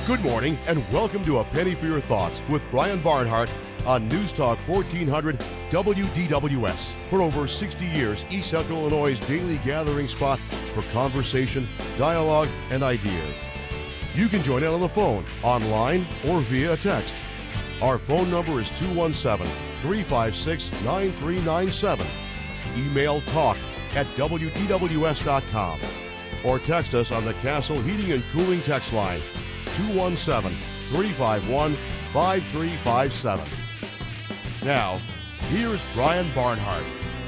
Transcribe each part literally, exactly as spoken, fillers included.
Good morning and welcome to A Penny for Your Thoughts with Brian Barnhart on News Talk fourteen hundred W D W S. For over sixty years, East Central Illinois' daily gathering spot for conversation, dialogue, and ideas. You can join in on the phone, online, or via text. Our phone number is two one seven, three five six, nine three nine seven. Email talk at W D W S dot com. Or text us on the Castle Heating and Cooling text line, two one seven, three five one, five three five seven. Now, here's Brian Barnhart.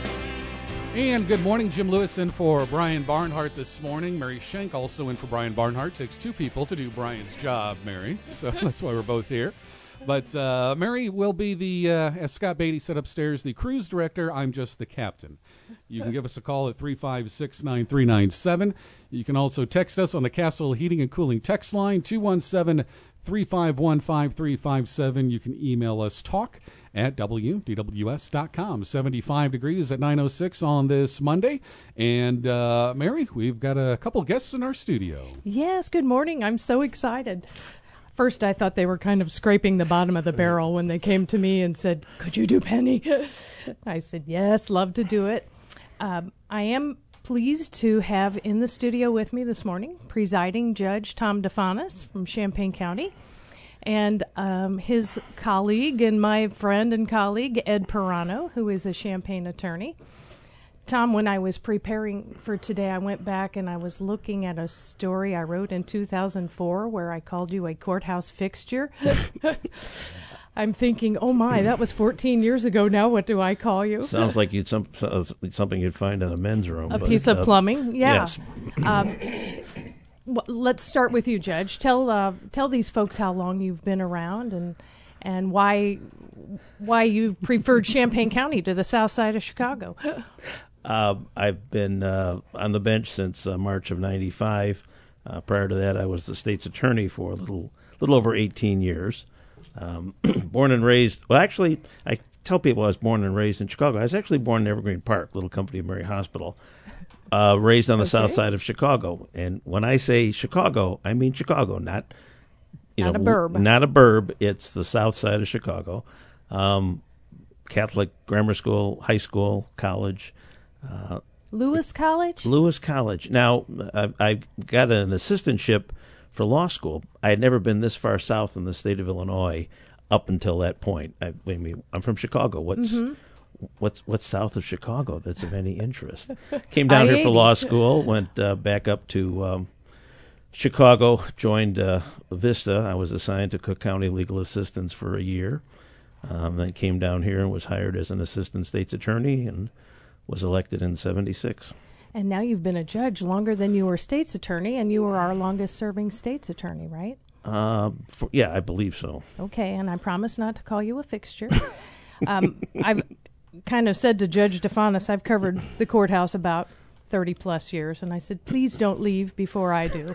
And good morning, Jim Lewis in for Brian Barnhart this morning. Mary Schenk also in for Brian Barnhart. Takes two people to do Brian's job, Mary. So that's why we're both here. But uh, Mary will be the, uh, as Scott Beatty said upstairs, the cruise director. I'm just the captain. You can give us a call at three five six, nine three nine seven. You can also text us on the Castle Heating and Cooling text line, two one seven, three five one, five three five seven. You can email us talk at W D W S dot com. seventy-five degrees at nine oh six on this Monday. And, uh, Mary, we've got a couple guests in our studio. Yes, good morning. I'm so excited. First, I thought they were kind of scraping the bottom of the barrel when they came to me and said, could you do Penny? I said, yes, love to do it. Um, I am pleased to have in the studio with me this morning presiding Judge Tom DeFanis from Champaign County and um, his colleague and my friend and colleague, Ed Pirano, who is a Champaign attorney. Tom, when I was preparing for today, I went back and I was looking at a story I wrote in two thousand four where I called you a courthouse fixture. I'm thinking, oh my, that was fourteen years ago. Now what do I call you? Sounds like you'd some, something you'd find in a men's room. A but, piece of uh, plumbing, yeah. Yes. um, well, let's start with you, Judge. Tell uh, tell these folks how long you've been around and and why why you preferred Champaign County to the south side of Chicago. Uh, I've been uh, on the bench since uh, March of ninety-five. Uh, prior to that, I was the state's attorney for a little little over eighteen years. Um, born and raised, well, actually, I tell people I was born and raised in Chicago. I was actually born in Evergreen Park, Little Company of Mary Hospital, uh, raised on the okay. south side of Chicago. And when I say Chicago, I mean Chicago, not you not know, a burb. Not a burb. It's the south side of Chicago. Um, Catholic grammar school, high school, college. Uh, Lewis College? Lewis College. Now, I, I got an assistantship for law school. I had never been this far south in the state of Illinois up until that point. I, I mean, I'm from Chicago. What's mm-hmm. what's what's south of Chicago that's of any interest? Came down here for law school, went uh, back up to um, Chicago, joined uh, Vista. I was assigned to Cook County Legal Assistance for a year. Um, then came down here and was hired as an assistant state's attorney and was elected in seventy-six. And now you've been a judge longer than you were state's attorney, and you were our longest-serving state's attorney, right? Uh, for, yeah, I believe so. Okay, and I promise not to call you a fixture. um, I've kind of said to Judge DeFanis, I've covered the courthouse about thirty-plus years, and I said, please don't leave before I do.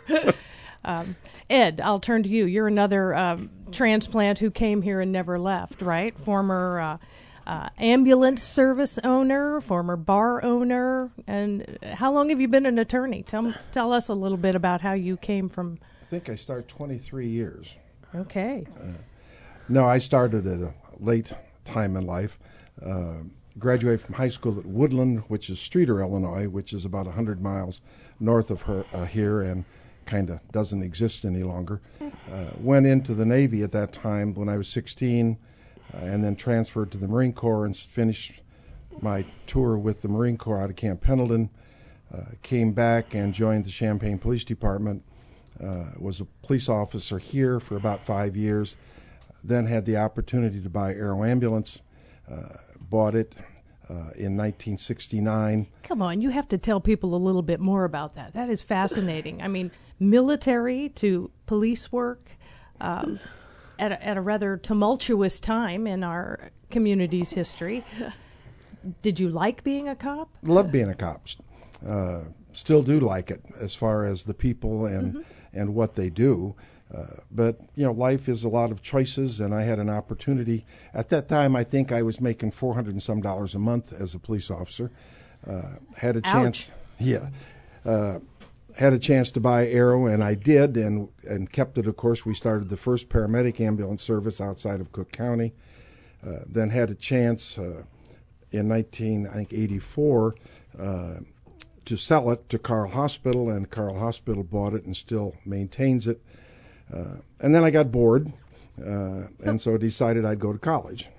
um, Ed, I'll turn to you. You're another um, transplant who came here and never left, right? Former uh, Uh, ambulance service owner, former bar owner, and how long have you been an attorney? Tell tell us a little bit about how you came from. I think I started twenty-three years. Okay. Uh, no, I started at a late time in life. Uh, graduated from high school at Woodland, which is Streator, Illinois, which is about one hundred miles north of her, uh, here and kind of doesn't exist any longer. Uh, went into the Navy at that time when I was sixteen. Uh, and then transferred to the Marine Corps and finished my tour with the Marine Corps out of Camp Pendleton. Uh, came back and joined the Champaign Police Department. Uh, was a police officer here for about five years. Then had the opportunity to buy Aero Ambulance. Uh, bought it uh, in nineteen sixty-nine. Come on, you have to tell people a little bit more about that. That is fascinating. I mean, military to police work. Um, At a, at a rather tumultuous time in our community's history. Did you like being a cop? Love being a cop. Uh, still do like it as far as the people and mm-hmm. and what they do. Uh, but, you know, life is a lot of choices, and I had an opportunity. At that time, I think I was making four hundred and some dollars a month as a police officer. Uh, had a chance. Ouch. Yeah. Uh, had a chance to buy Arrow, and I did, and and kept it. Of course, we started the first paramedic ambulance service outside of Cook County. Uh, then had a chance uh, in nineteen eighty-four uh, to sell it to Carl Hospital, and Carl Hospital bought it and still maintains it. Uh, and then I got bored, uh, and so decided I'd go to college.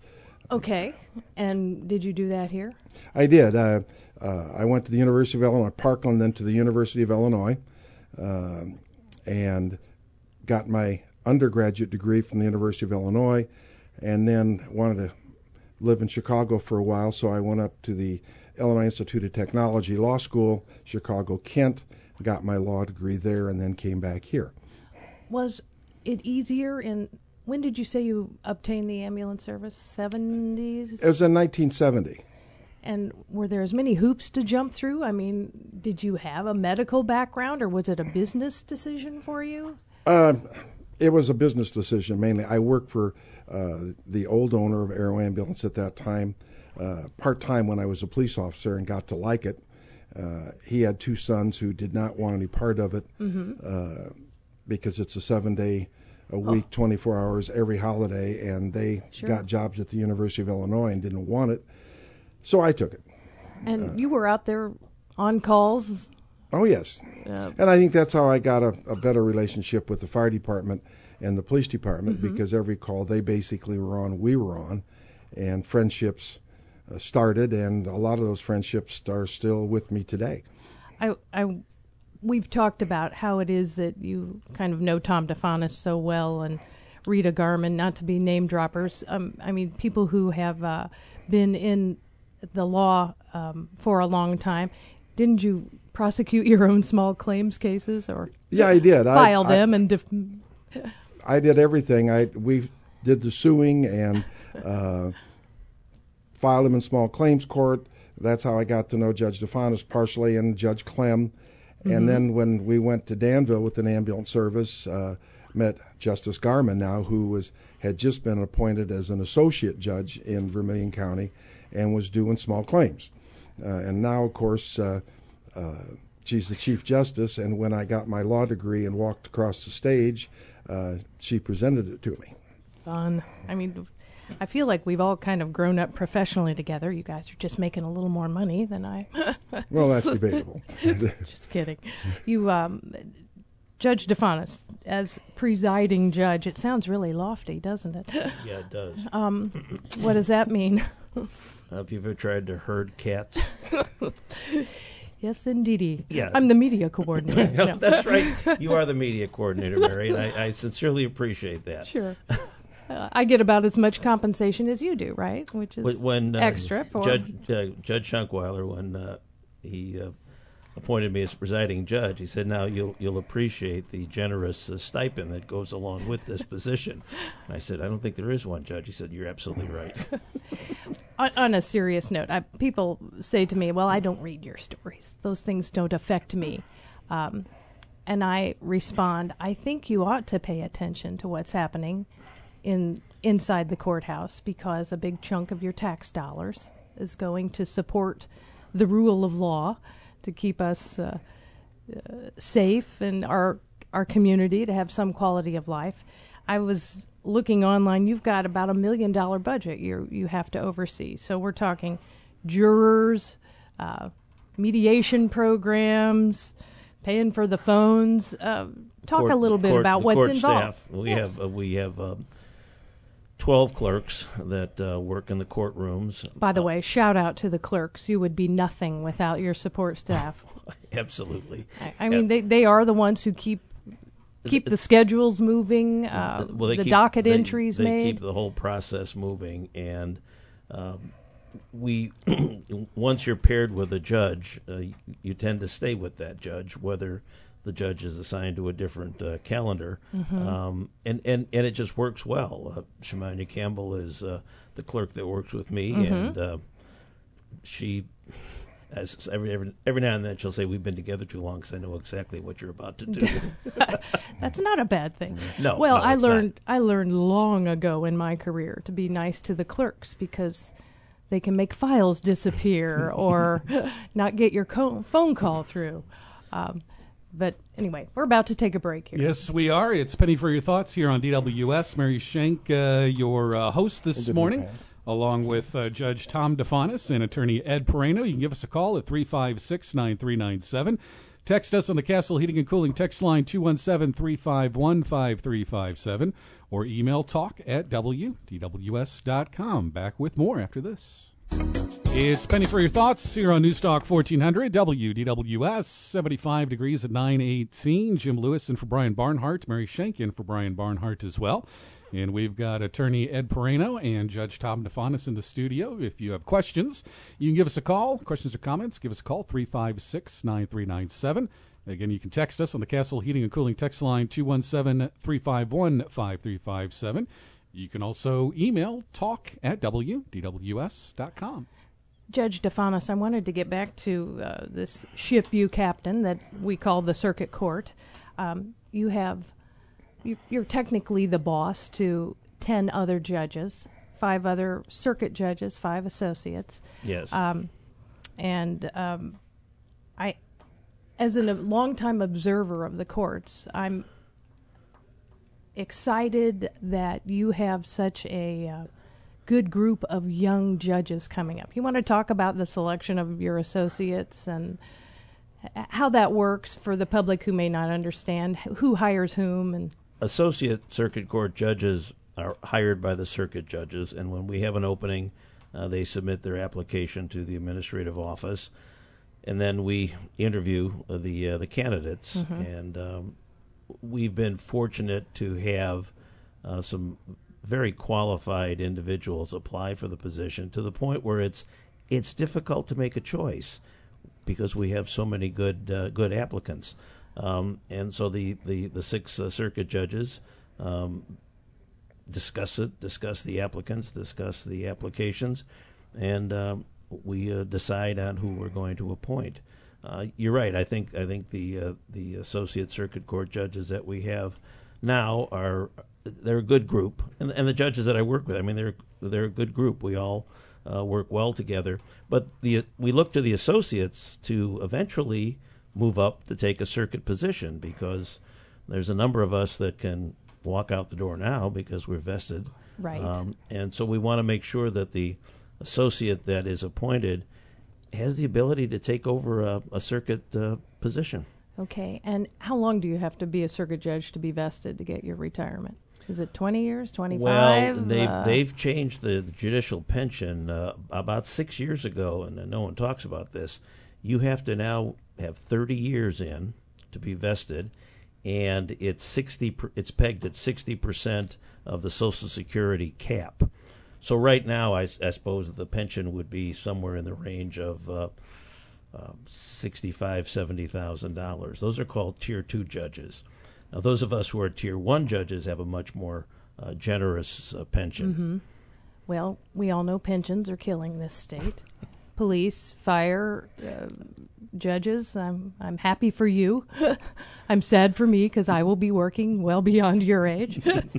Okay. And did you do that here? I did. Uh, uh, I went to the University of Illinois, Parkland, then to the University of Illinois, uh, and got my undergraduate degree from the University of Illinois, and then wanted to live in Chicago for a while, so I went up to the Illinois Institute of Technology Law School, Chicago-Kent, got my law degree there, and then came back here. Was it easier in, when did you say you obtained the ambulance service? seventies? It was in nineteen seventy. And were there as many hoops to jump through? I mean, did you have a medical background, or was it a business decision for you? Uh, it was a business decision mainly. I worked for uh, the old owner of Arrow Ambulance at that time, uh, part-time when I was a police officer, and got to like it. Uh, he had two sons who did not want any part of it, mm-hmm. uh, because it's a seven-day a week, oh. twenty-four hours every holiday, and they sure. got jobs at the University of Illinois and didn't want it. So I took it. And uh, you were out there on calls? Oh, yes. Uh, and I think that's how I got a, a better relationship with the fire department and the police department, mm-hmm. because every call they basically were on, we were on, and friendships uh, started, and a lot of those friendships are still with me today. I, I, we've talked about how it is that you kind of know Tom DeFanis so well, and Rita Garman, not to be name droppers. Um, I mean, people who have uh, been in the law um, for a long time. Didn't you prosecute your own small claims cases, or yeah, I did. File I, them I, and. Def- I did everything. I we did the suing and uh, filed them in small claims court. That's how I got to know Judge DeFanis partially, and Judge Clem. Mm-hmm. And then when we went to Danville with an ambulance service, uh, met Justice Garman now, who was had just been appointed as an associate judge in Vermilion County, and was doing small claims. Uh, and now, of course, uh, uh, she's the Chief Justice, and when I got my law degree and walked across the stage, uh, she presented it to me. Fun. I mean, I feel like we've all kind of grown up professionally together. You guys are just making a little more money than I. Well, that's debatable. Just kidding. You, um, Judge DeFanis, as presiding judge, it sounds really lofty, doesn't it? Yeah, it does. Um, what does that mean? Have you ever tried to herd cats? Yes, indeedy. Yeah. I'm the media coordinator. No. That's right. You are the media coordinator, Mary, and I, I sincerely appreciate that. Sure. Uh, I get about as much compensation as you do, right? Which is when, uh, extra for Judge uh, Judge Schunkweiler, when uh, he uh, appointed me as presiding judge, he said, "Now you'll you'll appreciate the generous uh, stipend that goes along with this position." And I said, "I don't think there is one, Judge." He said, "You're absolutely right." on, on a serious note, I, people say to me, "Well, I don't read your stories; those things don't affect me." Um, and I respond, "I think you ought to pay attention to what's happening in inside the courthouse, because a big chunk of your tax dollars is going to support the rule of law, to keep us uh, uh, safe and our our community to have some quality of life." I was looking online. You've got about a million dollar budget you you have to oversee. So we're talking jurors, uh, mediation programs, paying for the phones. Uh, talk court, a little bit court, about what's court involved. Staff. We yes. have uh, we have uh, twelve clerks that uh, work in the courtrooms. By the uh, way, shout out to the clerks. You would be nothing without your support staff. Absolutely. I, I mean, they, they are the ones who keep keep the schedules moving, uh, well, they the keep, docket they, entries they made. They keep the whole process moving, and um, we once you're paired with a judge, uh, you, you tend to stay with that judge, whether the judge is assigned to a different uh, calendar, mm-hmm. um, and, and, and it just works well. Uh, Shemania Campbell is uh, the clerk that works with me, mm-hmm. and uh, she, as every, every every now and then, she'll say, "We've been together too long because I know exactly what you're about to do." That's not a bad thing. No, well, no, I it's learned not. I learned long ago in my career to be nice to the clerks, because they can make files disappear or not get your co- phone call through. Um, But anyway, we're about to take a break here. Yes, we are. It's Penny for Your Thoughts here on D W S. Mary Schenk, uh, your uh, host this morning, along with uh, Judge Tom DeFanis and Attorney Ed Pereno. You can give us a call at three five six, nine three nine seven. Text us on the Castle Heating and Cooling text line two one seven, three five one, five three five seven, or email talk at W D W S dot com. Back with more after this. It's Penny for Your Thoughts here on Newstalk fourteen hundred W D W S. seventy-five degrees at nine eighteen. Jim Lewis in for Brian Barnhart. Mary Schenk in for Brian Barnhart as well. And we've got Attorney Ed Pereno and Judge Tom DeFanis in the studio. If you have questions, you can give us a call. Questions or comments, give us a call, three five six, nine three nine seven. Again, you can text us on the Castle Heating and Cooling text line two one seven, three five one, five three five seven. You can also email talk at W D W S dot com. Judge DeFanis, I wanted to get back to uh, this ship you captain that we call the circuit court. Um, you have, you, you're technically the boss to ten other judges, five other circuit judges, five associates. Yes. Um, and um, I, as a longtime observer of the courts, I'm excited that you have such a uh, good group of young judges coming up. You want to talk about the selection of your associates and how that works for the public who may not understand who hires whom? And associate circuit court judges are hired by the circuit judges, and when we have an opening, uh, they submit their application to the administrative office, and then we interview uh, the uh, the candidates. Mm-hmm. And um, we've been fortunate to have uh, some very qualified individuals apply for the position to the point where it's it's difficult to make a choice because we have so many good uh, good applicants. Um, and so the the the six uh, circuit judges um, discuss it, discuss the applicants, discuss the applications, and um, we uh, decide on who we're going to appoint. Uh, you're right. I think I think the uh, the associate circuit court judges that we have now are they're a good group, and, and the judges that I work with, I mean, they're they're a good group. We all uh, work well together. But the we look to the associates to eventually move up to take a circuit position, because there's a number of us that can walk out the door now because we're vested. Right. Um, and so we want to make sure that the associate that is appointed has the ability to take over a, a circuit uh, position. Okay. And how long do you have to be a circuit judge to be vested to get your retirement? Is it twenty years, twenty-five? Well, they've, uh, they've changed the, the judicial pension uh, about six years ago, and no one talks about this. You have to now have thirty years in to be vested, and it's sixty. Per, it's pegged at sixty percent of the Social Security cap. So right now, I, I suppose the pension would be somewhere in the range of uh, uh, sixty-five, seventy thousand dollars. Those are called Tier Two judges. Now, those of us who are Tier One judges have a much more uh, generous uh, pension. Mm-hmm. Well, we all know pensions are killing this state. Police, fire, uh, judges. I'm I'm happy for you. I'm sad for me because I will be working well beyond your age.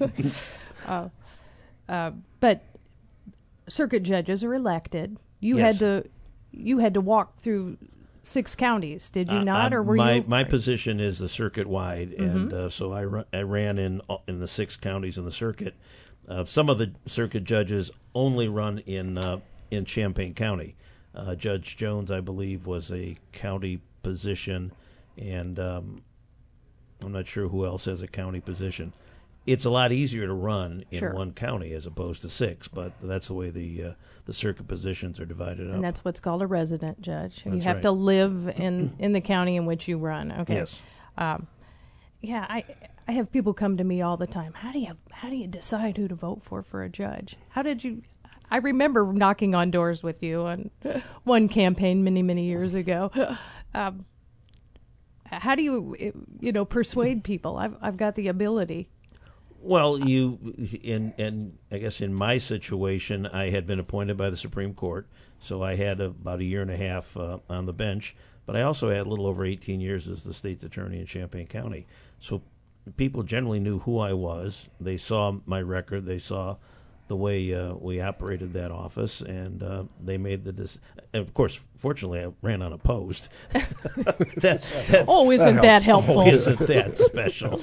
uh, uh, but circuit judges are elected. You Yes. had to you had to walk through six counties, did you Uh, not, uh, or were my, you? My position is the circuit wide, Mm-hmm. and uh, so I, ru- I ran in uh, in the six counties in the circuit. Uh, some of the circuit judges only run in uh, in Champaign County. Uh, Judge Jones, I believe, was a county position, and um, I'm not sure who else has a county position. It's a lot easier to run in Sure. one county as opposed to six, but that's the way the uh, the circuit positions are divided up. And that's what's called a resident judge. you That's have right. to live in, in the county in which you run. Okay. Yes. Um, yeah, I I have people come to me all the time. How do you how do you decide who to vote for for a judge? How did you? I remember knocking on doors with you on one campaign many many years ago. Um, how do you you know persuade people? I've I've got the ability. Well, you in and I guess in my situation, I had been appointed by the Supreme Court, so I had about a year and a half uh, on the bench. But I also had a little over eighteen years as the state's attorney in Champaign County. So people generally knew who I was. They saw my record. They saw the way uh, we operated that office, and uh, they made the decision. Of course, fortunately, I ran unopposed. that, that, oh, isn't that, that helpful? Oh, isn't that special?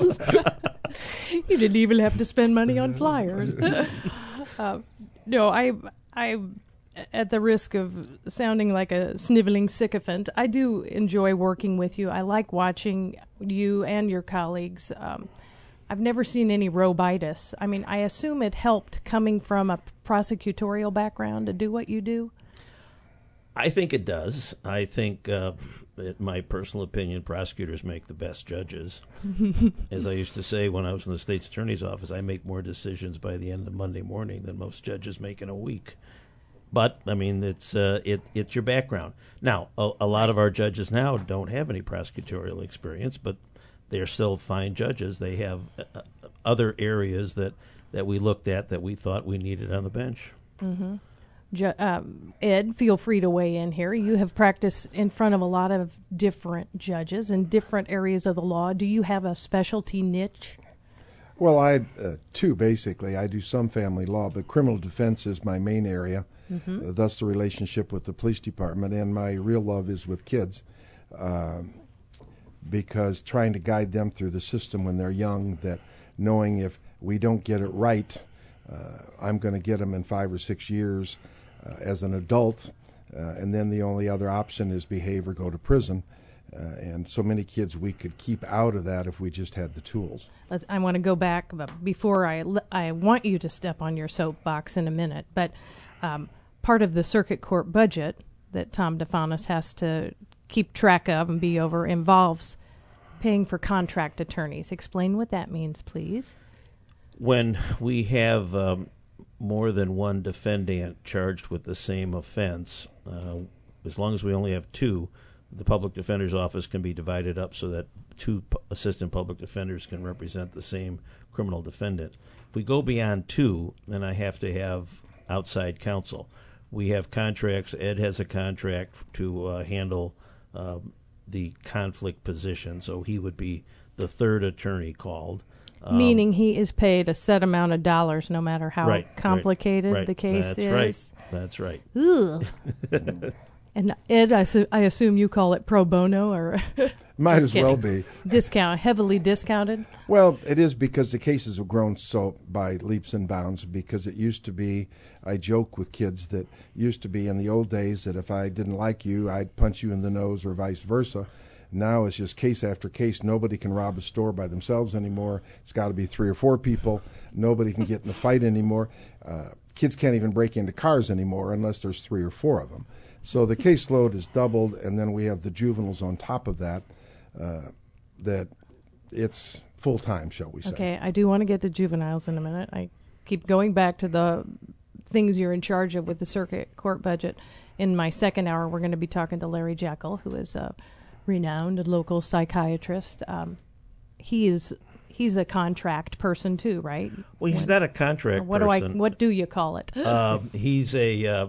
You didn't even have to spend money on flyers. uh, no, I, I, at the risk of sounding like a sniveling sycophant, I do enjoy working with you. I like watching you and your colleagues. Um, I've never seen any robitis. I mean, I assume it helped coming from a prosecutorial background to do what you do? I think it does. I think, uh, in my personal opinion, prosecutors make the best judges. As I used to say when I was in the state's attorney's office, I make more decisions by the end of Monday morning than most judges make in a week. But, I mean, it's uh, it, it's your background. Now, a, a lot of our judges now don't have any prosecutorial experience, but they're still fine judges. They have uh, other areas that, that we looked at that we thought we needed on the bench. Mm-hmm. Ju- um, Ed, feel free to weigh in here. You have practiced in front of a lot of different judges in different areas of the law. Do you have a specialty niche? Well, I uh, two, basically. I do some family law, but criminal defense is my main area, mm-hmm. uh, thus the relationship with the police department, and my real love is with kids. Um, because trying to guide them through the system when they're young, that knowing if we don't get it right, uh, I'm going to get them in five or six years uh, as an adult, uh, and then the only other option is behave or go to prison. Uh, and so many kids we could keep out of that if we just had the tools. Let's, I want to go back, but before I, I want you to step on your soapbox in a minute, but um, part of the circuit court budget that Tom DeFanis has to keep track of and be over involves paying for contract attorneys. Explain what that means, please. When we have um, more than one defendant charged with the same offense, uh, as long as we only have two, the public defender's office can be divided up so that two p- assistant public defenders can represent the same criminal defendant. If we go beyond two, then I have to have outside counsel. We have contracts. Ed has a contract to uh, handle uh, the conflict position, so he would be the third attorney called. Um, Meaning he is paid a set amount of dollars no matter how right, complicated right, right. the case That's is. Right. That's right. Ugh. And Ed, I, su- I assume you call it pro bono or might as well be discount, heavily discounted. Well, it is because the cases have grown so by leaps and bounds. Because it used to be, I joke with kids that used to be in the old days that if I didn't like you, I'd punch you in the nose or vice versa. Now it's just case after case. Nobody can rob a store by themselves anymore. It's got to be three or four people. Nobody can get in a fight anymore. Uh, kids can't even break into cars anymore unless there's three or four of them. So the caseload is doubled, and then we have the juveniles on top of that, uh, that it's full-time, shall we say. Okay, I do want to get to juveniles in a minute. I keep going back to the things you're in charge of with the circuit court budget. In my second hour, we're going to be talking to Larry Jekyll, who is a renowned local psychiatrist. Um, he is he's a contract person too, right? Well, he's when, not a contract what person. do I? What do you call it? uh, he's a. Uh,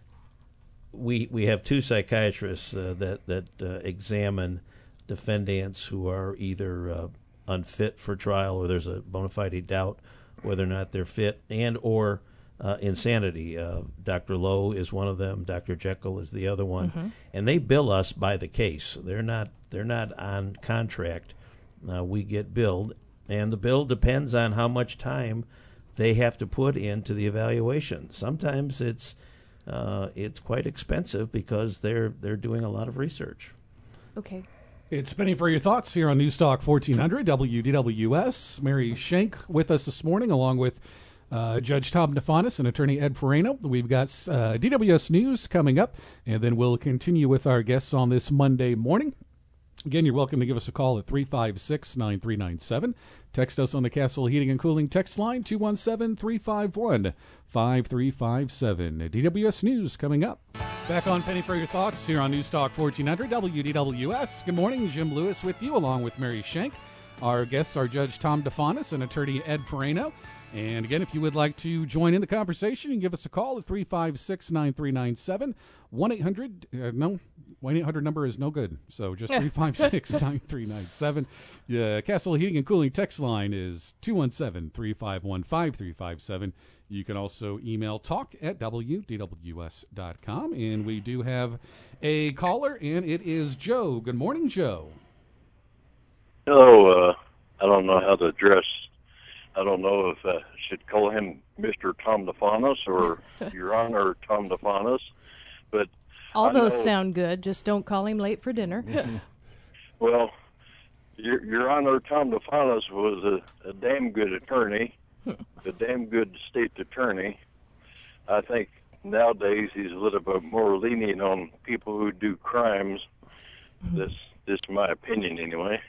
we we have two psychiatrists uh, that that uh, examine defendants who are either uh, unfit for trial, or there's a bona fide doubt whether or not they're fit, and or uh, insanity. Uh, Doctor Lowe is one of them. Doctor Jekyll is the other one, mm-hmm. and they bill us by the case. They're not they're not on contract. Uh, we get billed, and the bill depends on how much time they have to put into the evaluation. Sometimes it's uh, it's quite expensive because they're they're doing a lot of research. Okay. It's Penny for your thoughts here on News Talk fourteen hundred W D W S. Mary Schenk with us this morning, along with uh, Judge Tom DeFanis and Attorney Ed Perrano. We've got uh, D W S News coming up, and then we'll continue with our guests on this Monday morning. Again, you're welcome to give us a call at three five six, nine three nine seven. Text us on the Castle Heating and Cooling text line, two one seven, three five one, five three five seven. D W S News coming up. Back on Penny for your thoughts here on News Talk fourteen hundred W D W S. Good morning, Jim Lewis with you, along with Mary Schenk. Our guests are Judge Tom DeFanis and attorney Ed Pereno. And again, if you would like to join in the conversation, you can give us a call at three five six, nine three nine seven. one eight hundred, uh, no, one eight hundred number is no good. So just three five six, nine three nine seven. Yeah, Castle Heating and Cooling text line is two one seven, three five one, five three five seven. You can also email talk at W D W S dot com. And we do have a caller, and it is Joe. Good morning, Joe. Hello. Uh, I don't know how to address I don't know if I should call him Mister Tom DeFanis or Your Honor Tom DeFanis, but all I those know, sound good. Just don't call him late for dinner. Well, Your, Your Honor Tom DeFanis was a, a damn good attorney, a damn good state attorney. I think nowadays he's a little bit more lenient on people who do crimes. This, this is my opinion anyway.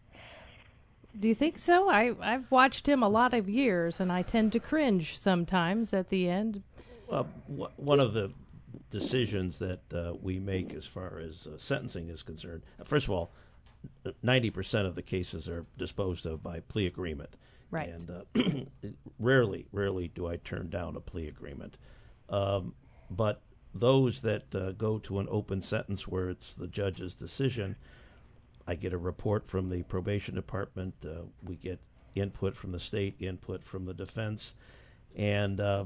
Do you think so? I, I've watched him a lot of years, and I tend to cringe sometimes at the end. Well, w- one of the decisions that uh, we make as far as uh, sentencing is concerned, first of all, ninety percent of the cases are disposed of by plea agreement. Right. And uh, rarely, rarely do I turn down a plea agreement. Um, but those that uh, go to an open sentence where it's the judge's decision, I get a report from the probation department. Uh, we get input from the state, input from the defense. And, uh,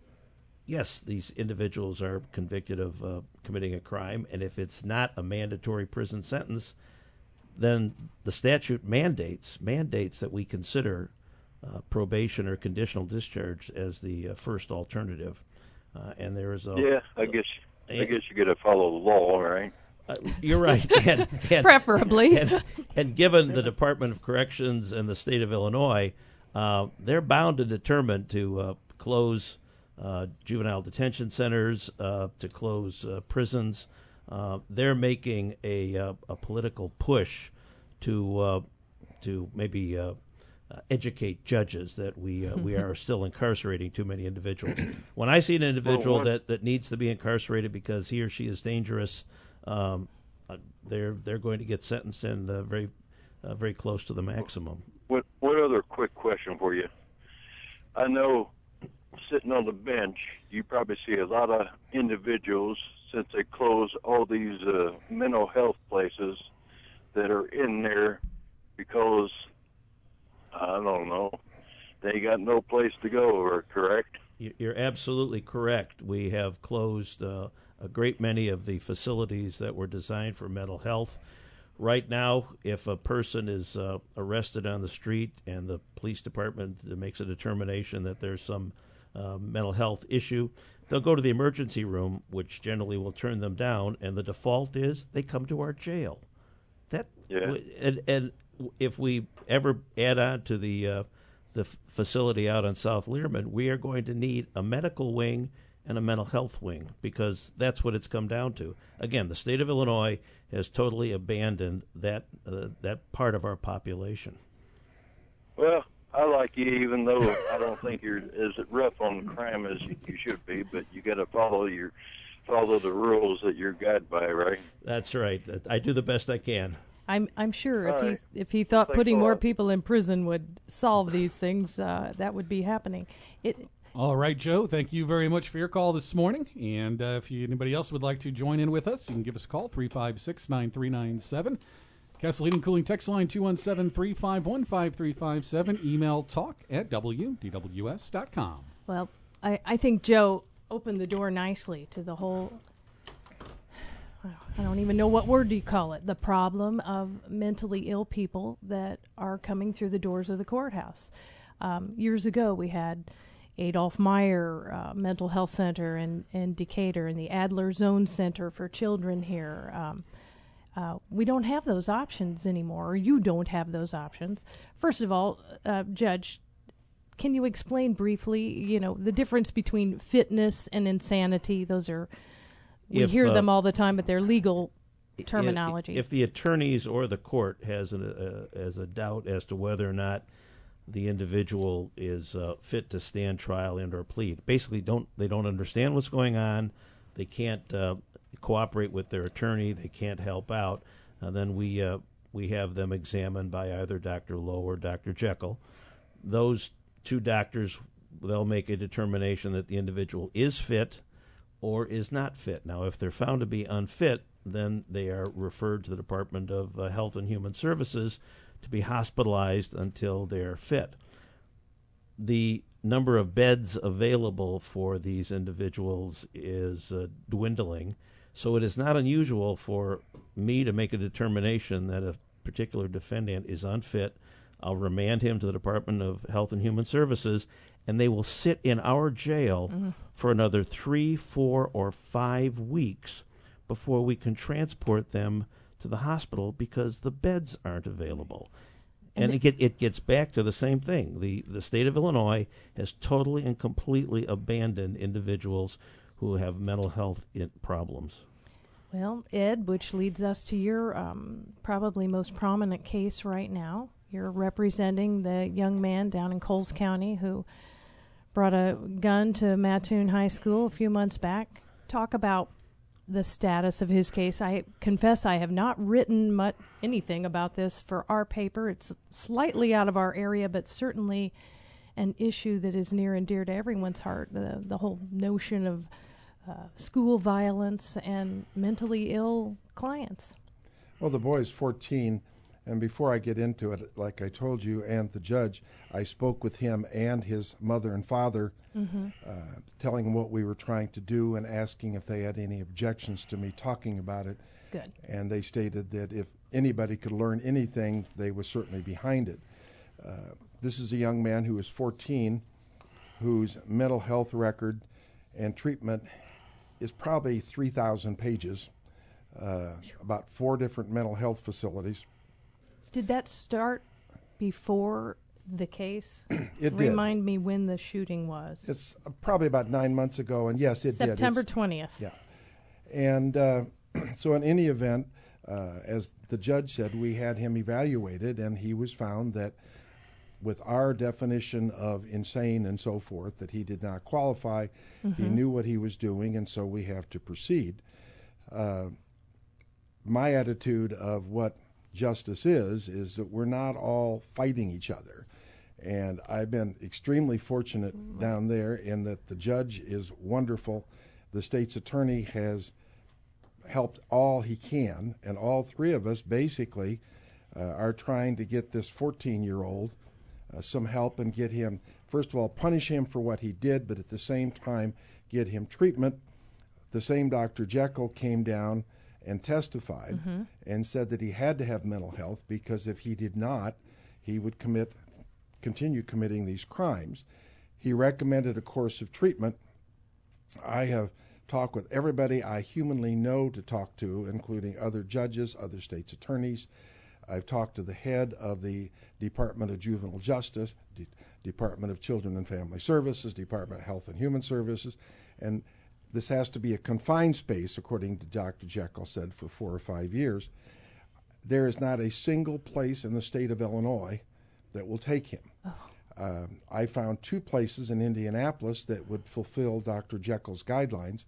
yes, these individuals are convicted of uh, committing a crime. And if it's not a mandatory prison sentence, then the statute mandates mandates that we consider uh, probation or conditional discharge as the uh, first alternative. Uh, and there is a... Yeah, I guess, I guess you got to follow the law, right? Uh, you're right. And, and, Preferably. And, and given the Department of Corrections and the state of Illinois, uh, they're bound and determined to uh, close uh, juvenile detention centers, uh, to close uh, prisons. Uh, they're making a, uh, a political push to uh, to maybe uh, uh, educate judges that we uh, we are still incarcerating too many individuals. When I see an individual Well, that, that needs to be incarcerated because he or she is dangerous, Um, uh, they're they're going to get sentenced in uh, very uh, very close to the maximum. What what other quick question for you? I know sitting on the bench, you probably see a lot of individuals since they close all these uh, mental health places that are in there because I don't know, they got no place to go. Or correct? You're absolutely correct. We have closed Uh, a great many of the facilities that were designed for mental health. Right now, if a person is uh, arrested on the street and the police department makes a determination that there's some uh, mental health issue, they'll go to the emergency room, which generally will turn them down, and the default is they come to our jail. That Yeah. and, and if we ever add on to the uh, the f- facility out on South Learman, we are going to need a medical wing and a mental health wing, because that's what it's come down to. Again, the state of Illinois has totally abandoned that uh, that part of our population. Well, I like you, even though I don't think you're as rough on crime as you, you should be. But you got to follow your follow the rules that you're guided by, right? That's right. I do the best I can. I'm I'm sure All if right. he if he thought Thanks putting a more lot. people in prison would solve these things, uh, that would be happening. It. All right, Joe, thank you very much for your call this morning. And uh, if you, anybody else would like to join in with us, you can give us a call, three five six, nine three nine seven. Castle Heating Cooling text line, two one seven, three five one, five three five seven. Email talk at W D W S dot com. Well, I, I think Joe opened the door nicely to the whole, I don't even know what word do you call it, the problem of mentally ill people that are coming through the doors of the courthouse. Um, years ago, we had Adolph Meyer uh, Mental Health Center in, in Decatur and the Adler Zone Center for Children here. Um, uh, we don't have those options anymore, or you don't have those options. First of all, uh, Judge, can you explain briefly, you know, the difference between fitness and insanity? Those are, we If, hear uh, them all the time, but they're legal terminology. If, if the attorneys or the court has an, uh, has a doubt as to whether or not the individual is uh, fit to stand trial and or plead, basically don't they don't understand what's going on, they can't uh, cooperate with their attorney, they can't help out, uh, then we uh, we have them examined by either Doctor Lowe or Doctor Jekyll. Those two doctors, they'll make a determination that the individual is fit or is not fit. Now, if they're found to be unfit, then they are referred to the Department of uh, Health and Human Services to be hospitalized until they're fit. The number of beds available for these individuals is uh, dwindling, so it is not unusual for me to make a determination that a particular defendant is unfit. I'll remand him to the Department of Health and Human Services, and they will sit in our jail mm-hmm. for another three, four, or five weeks before we can transport them to the hospital because the beds aren't available. And, and it, get, it gets back to the same thing. The, the state of Illinois has totally and completely abandoned individuals who have mental health problems. Well, Ed, which leads us to your um, probably most prominent case right now. You're representing the young man down in Coles County who brought a gun to Mattoon High School a few months back. Talk about the status of his case. I confess I have not written much anything about this for our paper. It's slightly out of our area, but certainly an issue that is near and dear to everyone's heart, the, the whole notion of uh, school violence and mentally ill clients. Well, the boy is fourteen, and before I get into it, like I told you and the judge, I spoke with him and his mother and father, mm-hmm. uh, telling them what we were trying to do and asking if they had any objections to me talking about it. Good. And they stated that if anybody could learn anything, they were certainly behind it. Uh, this is a young man who is fourteen, whose mental health record and treatment is probably three thousand pages, uh, about four different mental health facilities. Did that start before the case? It did. Remind me when the shooting was. It's uh, probably about nine months ago, and yes, it September did. September twentieth. Yeah. And uh, so in any event, uh, as the judge said, we had him evaluated, and he was found that with our definition of insane and so forth, that he did not qualify. Mm-hmm. He knew what he was doing, and so we have to proceed. Uh, my attitude of what justice is, is that we're not all fighting each other. And I've been extremely fortunate mm-hmm. down there in that the judge is wonderful. The state's attorney has helped all he can, and all three of us basically uh, are trying to get this fourteen-year-old uh, some help and get him, first of all, punish him for what he did, but at the same time get him treatment. The same Doctor Jekyll came down and testified mm-hmm. and said that he had to have mental health because if he did not, he would commit, continue committing these crimes. He recommended a course of treatment. I have talked with everybody I humanly know to talk to, including other judges, other state's attorneys. I've talked to the head of the Department of Juvenile Justice, D- Department of Children and Family Services, Department of Health and Human Services, and this has to be a confined space, according to Doctor Jekyll said, for four or five years. There is not a single place in the state of Illinois that will take him. Oh. Um, I found two places in Indianapolis that would fulfill Doctor Jekyll's guidelines,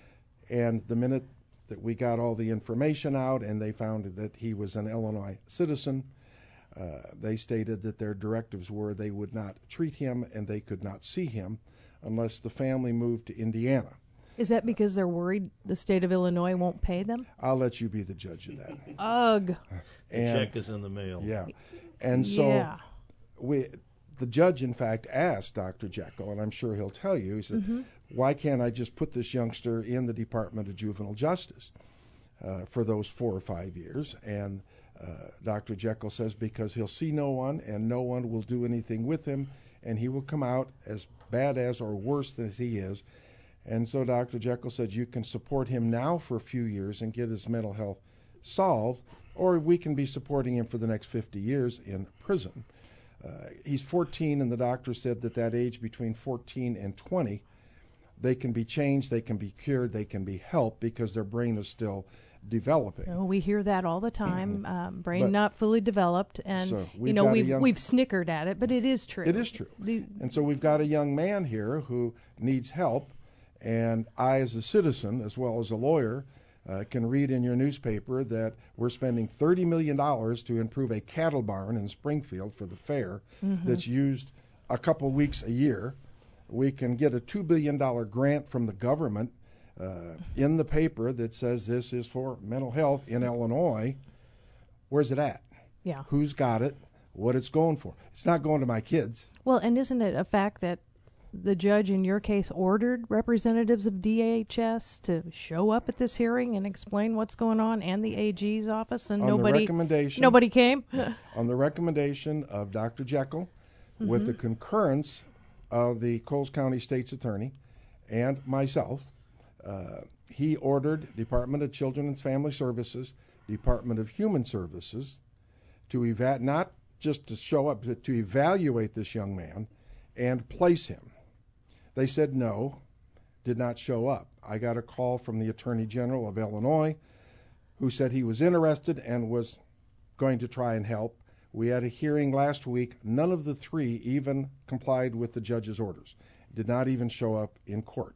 and the minute that we got all the information out and they found that he was an Illinois citizen, uh, they stated that their directives were they would not treat him and they could not see him unless the family moved to Indiana. Is that because they're worried the state of Illinois won't pay them? I'll let you be the judge of that. Ugh. And, the check is in the mail. Yeah. And so yeah. we, the judge, in fact, asked Doctor Jekyll, and I'm sure he'll tell you, he said, mm-hmm. why can't I just put this youngster in the Department of Juvenile Justice uh, for those four or five years? And uh, Doctor Jekyll says because he'll see no one and no one will do anything with him, and he will come out as bad as or worse than he is. And so Doctor Jekyll said, you can support him now for a few years and get his mental health solved, or we can be supporting him for the next fifty years in prison. Uh, he's fourteen, and the doctor said that that age between fourteen and twenty, they can be changed, they can be cured, they can be helped because their brain is still developing. Oh, we hear that all the time. um, brain but, not fully developed, and so you know we've young, we've snickered at it, but it is true. It is true. The, and so we've got a young man here who needs help. And I, as a citizen, as well as a lawyer, uh, can read in your newspaper that we're spending thirty million dollars to improve a cattle barn in Springfield for the fair mm-hmm. that's used a couple weeks a year. We can get a two billion dollars grant from the government uh, in the paper that says this is for mental health in Illinois. Where's it at? Yeah. Who's got it? What it's going for? It's not going to my kids. Well, and isn't it a fact that the judge in your case ordered representatives of D H S to show up at this hearing and explain what's going on, and the A G's office, and on nobody the recommendation, nobody came? On the recommendation of Doctor Jekyll, mm-hmm. with the concurrence of the Coles County State's Attorney and myself, uh, he ordered Department of Children and Family Services, Department of Human Services, to eva- not just to show up, but to evaluate this young man and place him. They said no, did not show up. I got a call from the Attorney General of Illinois who said he was interested and was going to try and help. We had a hearing last week. None of the three even complied with the judge's orders, did not even show up in court.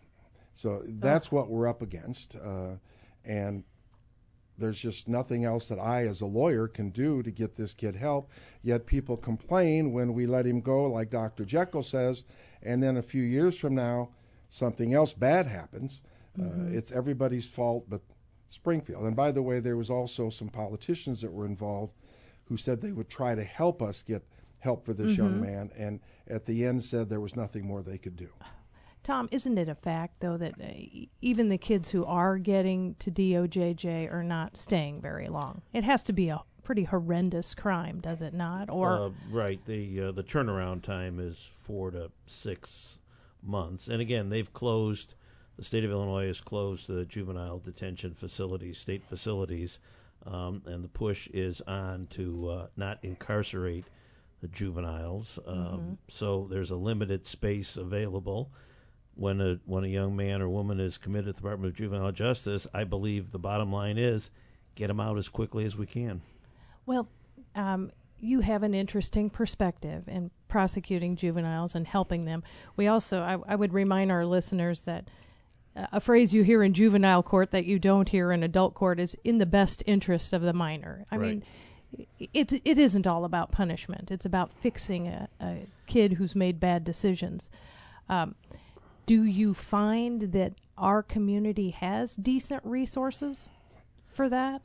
So that's oh. what we're up against. Uh, and there's just nothing else that I, as a lawyer, can do to get this kid help. Yet people complain when we let him go, like Doctor Jekyll says, and then a few years from now, something else bad happens. Mm-hmm. Uh, it's everybody's fault but Springfield. And by the way, there was also some politicians that were involved who said they would try to help us get help for this mm-hmm. young man, and at the end said there was nothing more they could do. Tom, isn't it a fact, though, that uh, even the kids who are getting to D O J J are not staying very long? It has to be a pretty horrendous crime, does it not? Or uh, right. The uh, the turnaround time is four to six months. And again, they've closed, the state of Illinois has closed the juvenile detention facilities, state facilities, um, and the push is on to uh, not incarcerate the juveniles. Um, mm-hmm. So there's a limited space available. When a when a young man or woman is committed to the Department of Juvenile Justice, I believe the bottom line is get them out as quickly as we can. Well, um, you have an interesting perspective in prosecuting juveniles and helping them. We also, I, I would remind our listeners that uh, a phrase you hear in juvenile court that you don't hear in adult court is in the best interest of the minor. I right. mean, it it isn't all about punishment. It's about fixing a, a kid who's made bad decisions. Um, do you find that our community has decent resources for that?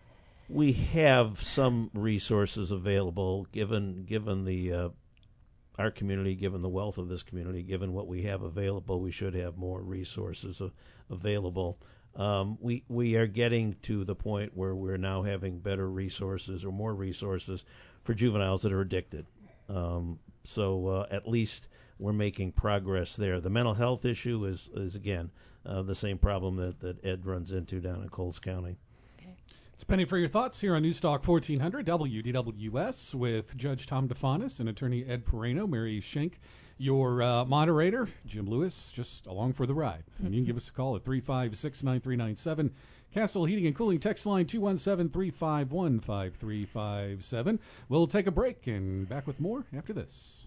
We have some resources available, given given the uh, our community, given the wealth of this community, given what we have available. We should have more resources uh, available. Um, we we are getting to the point where we're now having better resources or more resources for juveniles that are addicted. Um, so uh, at least we're making progress there. The mental health issue is is again uh, the same problem that, that Ed runs into down in Coles County. It's Penny for your thoughts here on Newstalk fourteen hundred W D W S with Judge Tom DeFanis and Attorney Ed Perrano. Mary Schenk, your uh, moderator. Jim Lewis, just along for the ride. And you can give us a call at three five six, nine three nine seven. Castle Heating and Cooling text line two one seven, three five one, five three five seven. We'll take a break and back with more after this.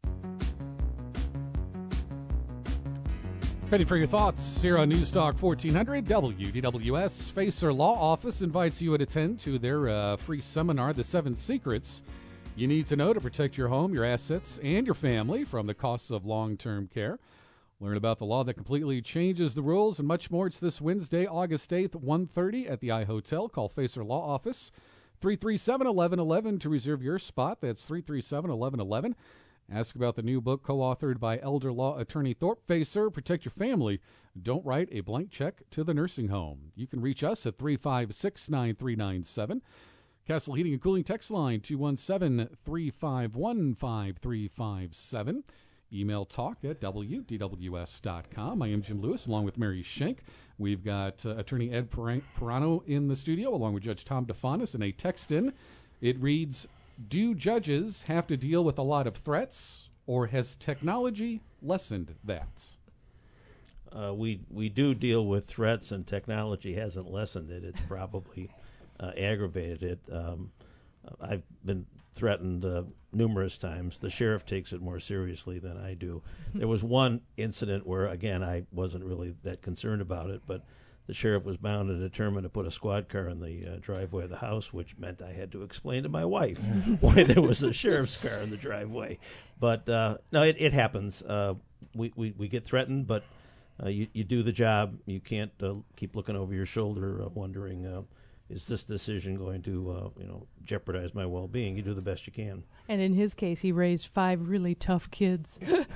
Ready for your thoughts here on Newstalk fourteen hundred W D W S. Facer Law Office invites you to attend to their uh, free seminar, The Seven Secrets You Need to Know to Protect Your Home, Your Assets, and Your Family from the Costs of Long-Term Care. Learn about the law that completely changes the rules and much more. It's this Wednesday, August eighth, one thirty at the I Hotel. Call Facer Law Office, three three seven, one one one one to reserve your spot. That's three three seven, one one one one. Ask about the new book co-authored by elder law attorney Thorpe Facer, Protect Your Family. Don't write a blank check to the nursing home. You can reach us at three five six, nine three nine seven. Castle Heating and Cooling text line two one seven, three five one, five three five seven. Email talk at W D W S dot com. I am Jim Lewis along with Mary Schenk. We've got uh, attorney Ed Perrano in the studio along with Judge Tom DeFanis, and a text in. It reads, do judges have to deal with a lot of threats, or has technology lessened that? Uh, we we do deal with threats, and technology hasn't lessened it. It's probably uh, aggravated it. Um, I've been threatened uh, numerous times. The sheriff takes it more seriously than I do. There was one incident where, again, I wasn't really that concerned about it, but the sheriff was bound and determined to put a squad car in the uh, driveway of the house, which meant I had to explain to my wife why there was a sheriff's car in the driveway. But uh, no, it, it happens. Uh, we, we, we get threatened, but uh, you, you do the job. You can't uh, keep looking over your shoulder uh, wondering, uh, is this decision going to uh, you know, jeopardize my well-being? You do the best you can. And in his case, he raised five really tough kids.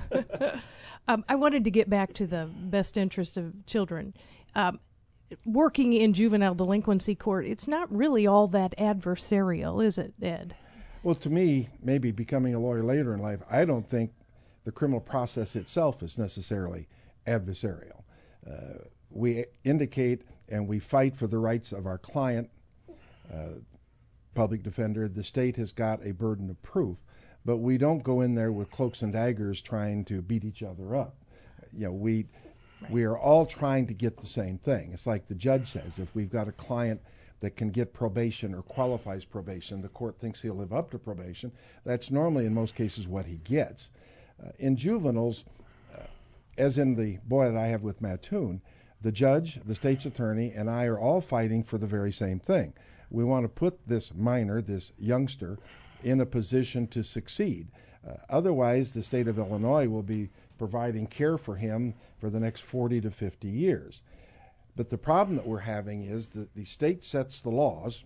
um, I wanted to get back to the best interest of children. Um, working in juvenile delinquency court, it's not really all that adversarial, is it, Ed? Well, to me, maybe becoming a lawyer later in life, I don't think the criminal process itself is necessarily adversarial. Uh, we indicate and we fight for the rights of our client, uh, public defender. The state has got a burden of proof, but we don't go in there with cloaks and daggers trying to beat each other up. You know, we right. we are all trying to get the same thing. It's like the judge says, if we've got a client that can get probation or qualifies probation, the court thinks he'll live up to probation. That's normally, in most cases, what he gets. Uh, in juveniles, uh, as in the boy that I have with Mattoon, the judge, the state's attorney, and I are all fighting for the very same thing. We want to put this minor, this youngster, in a position to succeed. Uh, otherwise, the state of Illinois will be providing care for him for the next forty to fifty years. But the problem that we're having is that the state sets the laws,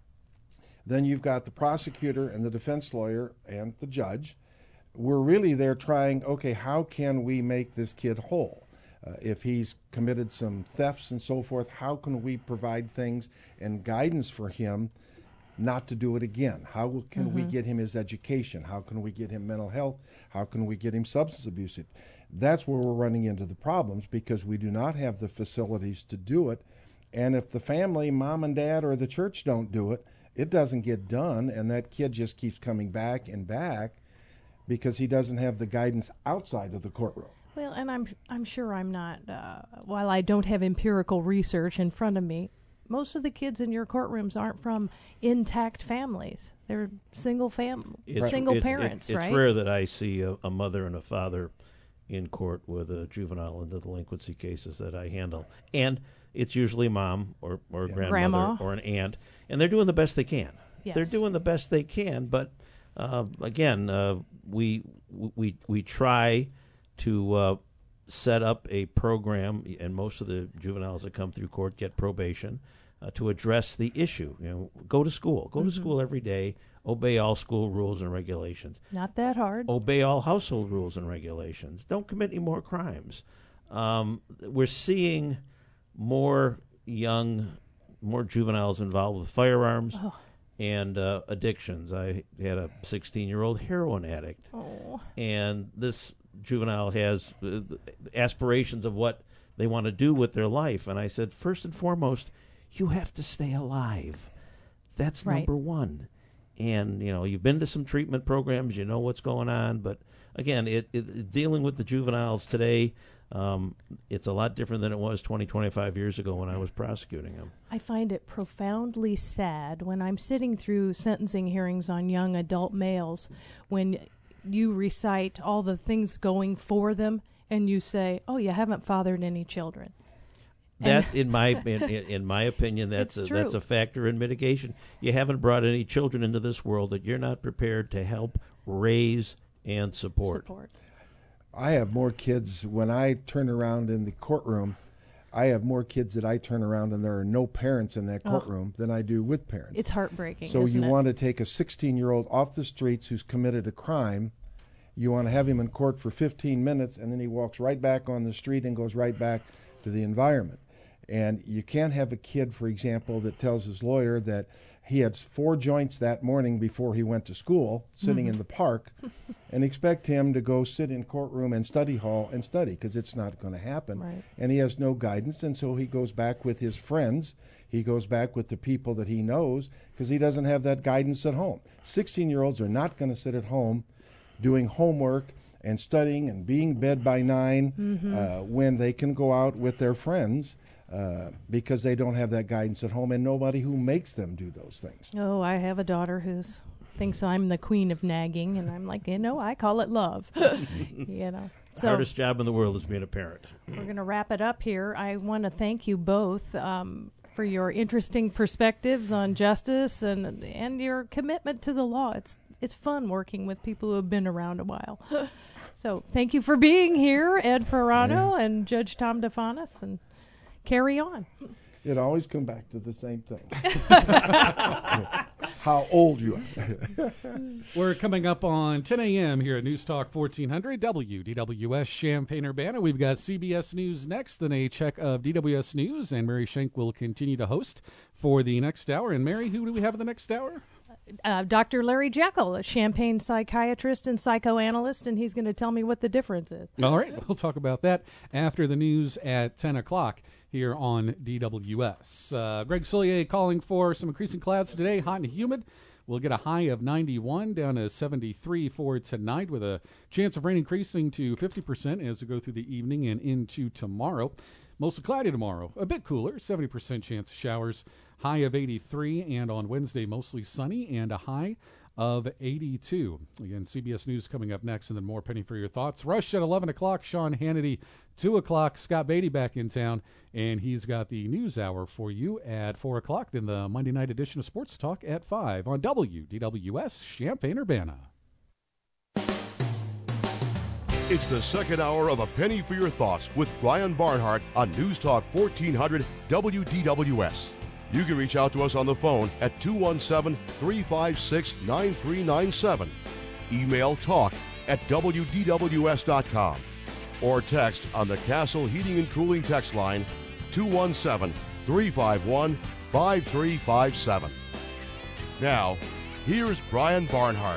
then you've got the prosecutor and the defense lawyer and the judge. We're really there trying, okay, how can we make this kid whole? Uh, if he's committed some thefts and so forth, how can we provide things and guidance for him not to do it again? How can mm-hmm. we get him his education? How can we get him mental health? How can we get him substance abuse? That's where we're running into the problems, because we do not have the facilities to do it. And if the family, mom and dad, or the church don't do it, it doesn't get done, and that kid just keeps coming back and back because he doesn't have the guidance outside of the courtroom. Well, and I'm I'm sure I'm not, uh, while I don't have empirical research in front of me, most of the kids in your courtrooms aren't from intact families. They're single fam, it's, single it, parents, it, it's right? It's rare that I see a, a mother and a father in court with a juvenile and the delinquency cases that I handle. And it's usually mom or, or yeah. grandmother Grandma. or an aunt, and they're doing the best they can. Yes. They're doing the best they can, but uh, again, uh, we we we try to uh, set up a program, and most of the juveniles that come through court get probation uh, to address the issue. You know, go to school, go mm-hmm. to school every day, obey all school rules and regulations. Not that hard. Obey all household rules and regulations. Don't commit any more crimes. Um, we're seeing more young, more juveniles involved with firearms. Oh. And uh, addictions. I had a sixteen-year-old heroin addict, oh. and this juvenile has uh, aspirations of what they want to do with their life. And I said, first and foremost, you have to stay alive. That's right. number one. And, you know, you've been to some treatment programs, you know what's going on. But, again, it, it, dealing with the juveniles today, Um, it's a lot different than it was twenty, twenty-five years ago when I was prosecuting them. I find it profoundly sad when I'm sitting through sentencing hearings on young adult males, when you recite all the things going for them and you say, oh, you haven't fathered any children. That, in my in, in my opinion, that's a, that's a factor in mitigation. You haven't brought any children into this world that you're not prepared to help raise and support. Support. I have more kids when I turn around in the courtroom. I have more kids that I turn around and there are no parents in that courtroom oh. than I do with parents. It's heartbreaking. So isn't you it? want to take a sixteen-year-old off the streets who's committed a crime. You want to have him in court for fifteen minutes, and then he walks right back on the street and goes right back to the environment. And you can't have a kid, for example, that tells his lawyer that he had four joints that morning before he went to school, sitting mm-hmm. in the park, and expect him to go sit in courtroom and study hall and study, because it's not going to happen. Right. And he has no guidance, and so he goes back with his friends. He goes back with the people that he knows, because he doesn't have that guidance at home. sixteen-year-olds are not going to sit at home doing homework and studying and being bed by nine mm-hmm. uh, when they can go out with their friends. Uh, because they don't have that guidance at home and nobody who makes them do those things. Oh, I have a daughter who's thinks I'm the queen of nagging, and I'm like, you know, I call it love. you know. The hardest job in the world is being a parent. We're going to wrap it up here. I want to thank you both um, for your interesting perspectives on justice and and your commitment to the law. It's it's fun working with people who have been around a while. So thank you for being here, Ed Ferrano yeah. and Judge Tom DeFanis, and carry on. It always comes back to the same thing. How old you are. We're coming up on ten a.m. here at News Talk fourteen hundred W D W S Champaign-Urbana. We've got C B S News next, then a check of D W S News, and Mary Schenk will continue to host for the next hour. And Mary, who do we have in the next hour? Uh, Doctor Larry Jekyll, a Champaign psychiatrist and psychoanalyst, and he's going to tell me what the difference is. All right, we'll talk about that after the news at ten o'clock here on D W S. Uh, Greg Soulier calling for some increasing clouds today, hot and humid. We'll get a high of ninety-one down to seventy-three for tonight, with a chance of rain increasing to fifty percent as we go through the evening and into tomorrow. Mostly cloudy tomorrow, a bit cooler, seventy percent chance of showers, high of eighty-three, and on Wednesday mostly sunny and a high of eighty-two. Again, C B S News coming up next, and then more Penny for Your Thoughts. Rush at eleven o'clock, Sean Hannity, two o'clock, Scott Beatty back in town, and he's got the news hour for you at four o'clock, then the Monday night edition of Sports Talk at five on W D W S Champaign-Urbana. It's the second hour of A Penny for Your Thoughts with Brian Barnhart on News Talk fourteen hundred W D W S. You can reach out to us on the phone at two one seven, three five six, nine three nine seven. Email talk at W D W S dot com. Or text on the Castle Heating and Cooling text line two one seven, three five one, five three five seven. Now, here's Brian Barnhart.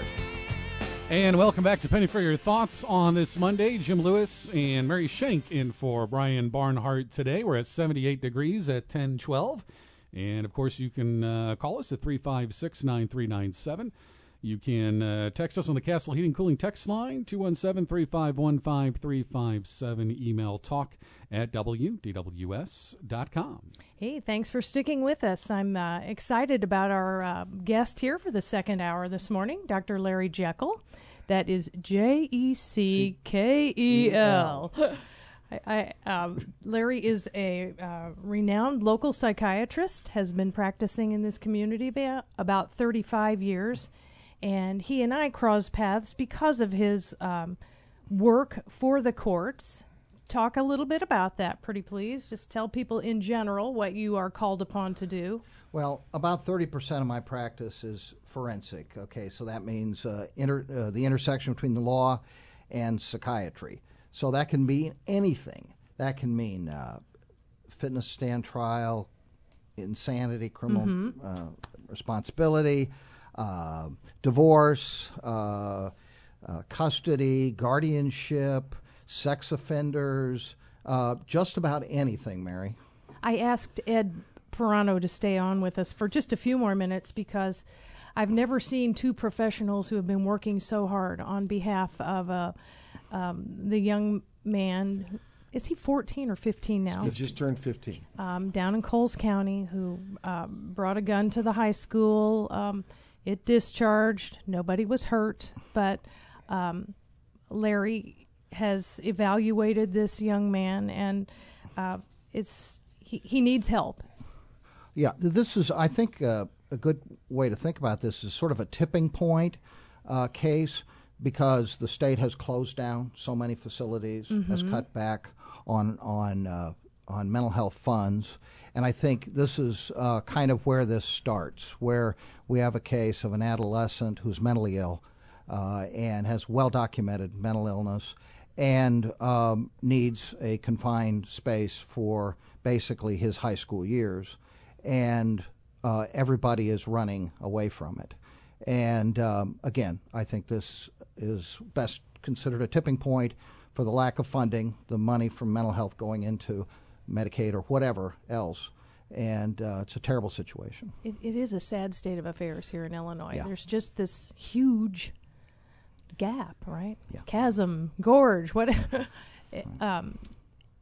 And welcome back to Penny for Your Thoughts on this Monday. Jim Lewis and Mary Schenk in for Brian Barnhart today. We're at seventy-eight degrees at ten twelve. And, of course, you can uh, call us at three five six, nine three nine seven. You can uh, text us on the Castle Heating Cooling text line, two one seven, three five one, five three five seven. Email talk at W D W S dot com. Hey, thanks for sticking with us. I'm uh, excited about our uh, guest here for the second hour this morning, Doctor Larry Jekyll. That is J E C K E L. I, I, um, Larry is a uh, renowned local psychiatrist, has been practicing in this community about, about thirty-five years, and he and I crossed paths because of his um, work for the courts. Talk a little bit about that, pretty please. Just tell people in general what you are called upon to do. Well, about thirty percent of my practice is forensic. Okay, so that means uh, inter, uh, the intersection between the law and psychiatry. So that can mean anything. That can mean uh, fitness stand trial, insanity, criminal mm-hmm. uh, responsibility, uh, divorce, uh, uh, custody, guardianship, sex offenders, uh, just about anything, Mary. I asked Ed Ferrano to stay on with us for just a few more minutes because I've never seen two professionals who have been working so hard on behalf of uh, um, the young man. Is he fourteen or fifteen now? He just turned fifteen. Um, down in Coles County, who um, brought a gun to the high school. Um, it discharged. Nobody was hurt, but um, Larry has evaluated this young man, and uh, it's he, he needs help. Yeah, this is, I think, uh, a good way to think about this is sort of a tipping point uh, case, because the state has closed down so many facilities, mm-hmm. has cut back on on uh, on mental health funds, and I think this is uh, kind of where this starts, where we have a case of an adolescent who's mentally ill uh, and has well-documented mental illness and um, needs a confined space for basically his high school years, and uh, everybody is running away from it. And um, again, I think this is best considered a tipping point for the lack of funding, the money from mental health going into Medicaid or whatever else. And uh, it's a terrible situation. It, it is a sad state of affairs here in Illinois. Yeah. There's just this huge gap, right? Yeah. Chasm, gorge, what? um,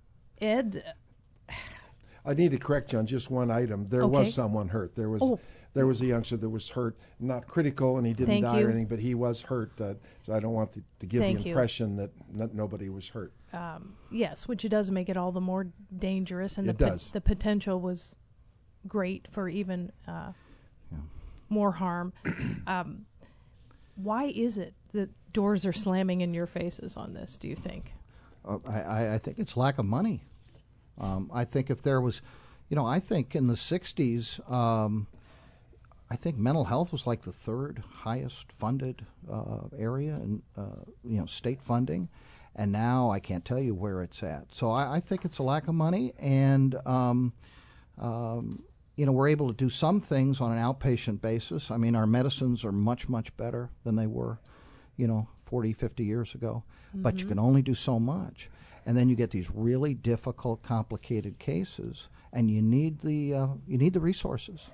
Ed? I need to correct you on just one item. There Okay. was someone hurt. There was Oh. there was a youngster that was hurt, not critical, and he didn't Thank die you. or anything, but he was hurt. Uh, so I don't want to, to give Thank the you. impression that n- nobody was hurt. Um, yes, which does make it all the more dangerous, and It the does. the potential was great for even uh, Yeah. more harm. um, why is it that doors are slamming in your faces on this, do you think? Uh, I, I- I think it's lack of money. Um, I think if there was, you know, I think in the sixties, um, I think mental health was like the third highest funded uh, area in, uh, you know, state funding. And now I can't tell you where it's at. So I, I think it's a lack of money. And, um, um, you know, we're able to do some things on an outpatient basis. I mean, our medicines are much, much better than they were, you know, forty, fifty years ago. But you can only do so much. And then you get these really difficult, complicated cases, and you need the uh, you need the resources.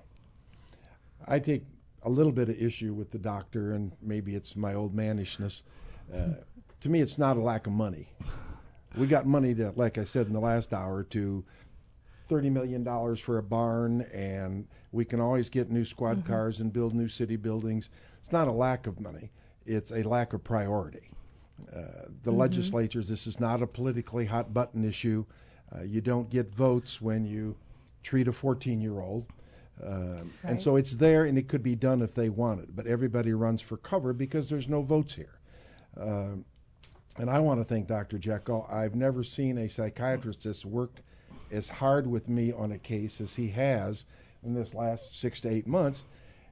I take a little bit of issue with the doctor, and maybe it's my old mannishness. Uh, to me, it's not a lack of money. We got money to, like I said in the last hour, to thirty million dollars for a barn, and we can always get new squad mm-hmm. cars and build new city buildings. It's not a lack of money. It's a lack of priority. Uh, the mm-hmm. legislatures, this is not a politically hot button issue. Uh, you don't get votes when you treat a fourteen-year-old. Uh, right. And so it's there, and it could be done if they wanted. But everybody runs for cover because there's no votes here. Uh, and I want to thank Doctor Jekyll. I've never seen a psychiatrist that's worked as hard with me on a case as he has in this last six to eight months.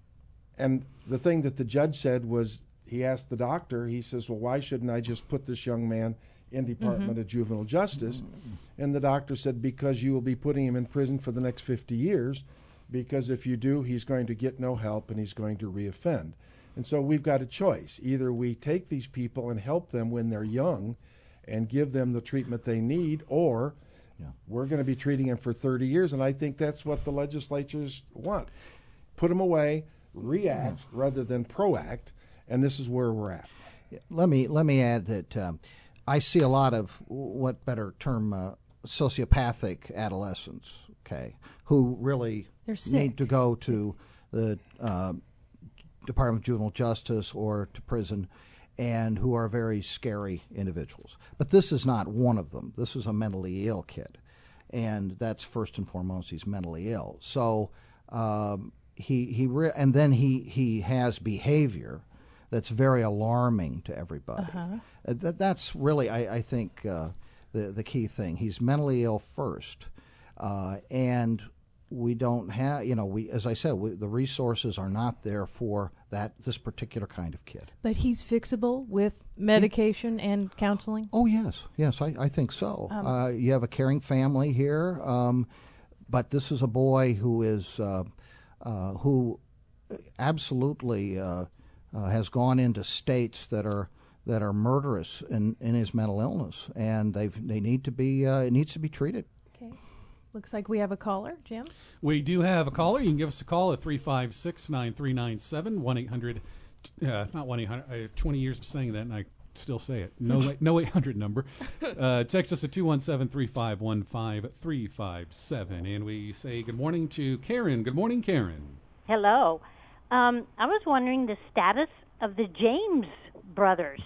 And the thing that the judge said was, he asked the doctor, he says, well, why shouldn't I just put this young man in Department mm-hmm. of Juvenile Justice? And the doctor said, because you will be putting him in prison for the next fifty years, because if you do, he's going to get no help and he's going to reoffend. And so we've got a choice. Either we take these people and help them when they're young and give them the treatment they need, or yeah. we're going to be treating them for thirty years. And I think that's what the legislatures want. Put them away, react yeah. rather than proact. And this is where we're at. Let me let me add that um, I see a lot of what better term uh, sociopathic adolescents, okay, who really need to go to the uh, Department of Juvenile Justice or to prison, and who are very scary individuals. But this is not one of them. This is a mentally ill kid, and that's first and foremost, he's mentally ill. So um, he he re- and then he he has behavior that's very alarming to everybody. Uh-huh. Uh, that, that's really, I, I think, uh, the the key thing. He's mentally ill first, uh, and we don't have, you know, we as I said, we, the resources are not there for that this particular kind of kid. But he's fixable with medication he, and counseling? Oh, yes. Yes, I, I think so. Um, uh, you have a caring family here, um, but this is a boy who is, uh, uh, who absolutely... Uh, Uh, has gone into states that are that are murderous in, in his mental illness, and they they need to be uh, it needs to be treated. Okay, looks like we have a caller, Jim. We do have a caller. You can give us a call at three five six nine three nine seven one eight hundred. Uh, not one eight hundred. I have twenty years of saying that, and I still say it. No, no eight hundred number. Uh, text us at two one seven three five one five three five seven, and we say good morning to Karen. Good morning, Karen. Hello. Um, I was wondering the status of the James brothers.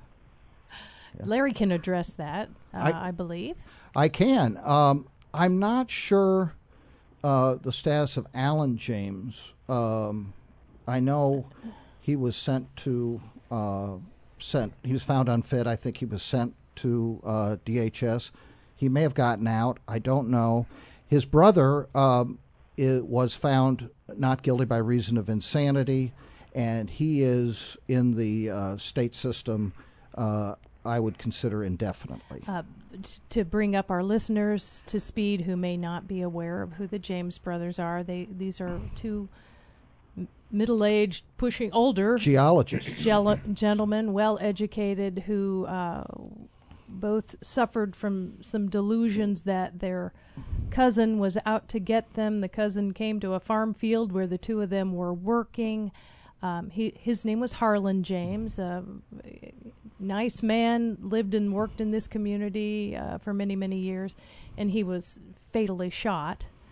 Larry can address that, uh, I, I, I believe. I can. Um, I'm not sure uh, the status of Alan James. Um, I know he was sent to uh, sent. He was found unfit. I think he was sent to uh, D H S. He may have gotten out. I don't know. His brother um, it was found not guilty by reason of insanity, and he is in the uh, state system, uh, I would consider indefinitely. Uh, t- to bring up our listeners to speed who may not be aware of who the James brothers are, they these are two m- middle-aged, pushing older geologists, gel- gentlemen, well-educated, who uh, both suffered from some delusions that their cousin was out to get them. The cousin came to a farm field where the two of them were working. Um, he, his name was Harlan James, a nice man, lived and worked in this community uh, for many, many years, and he was fatally shot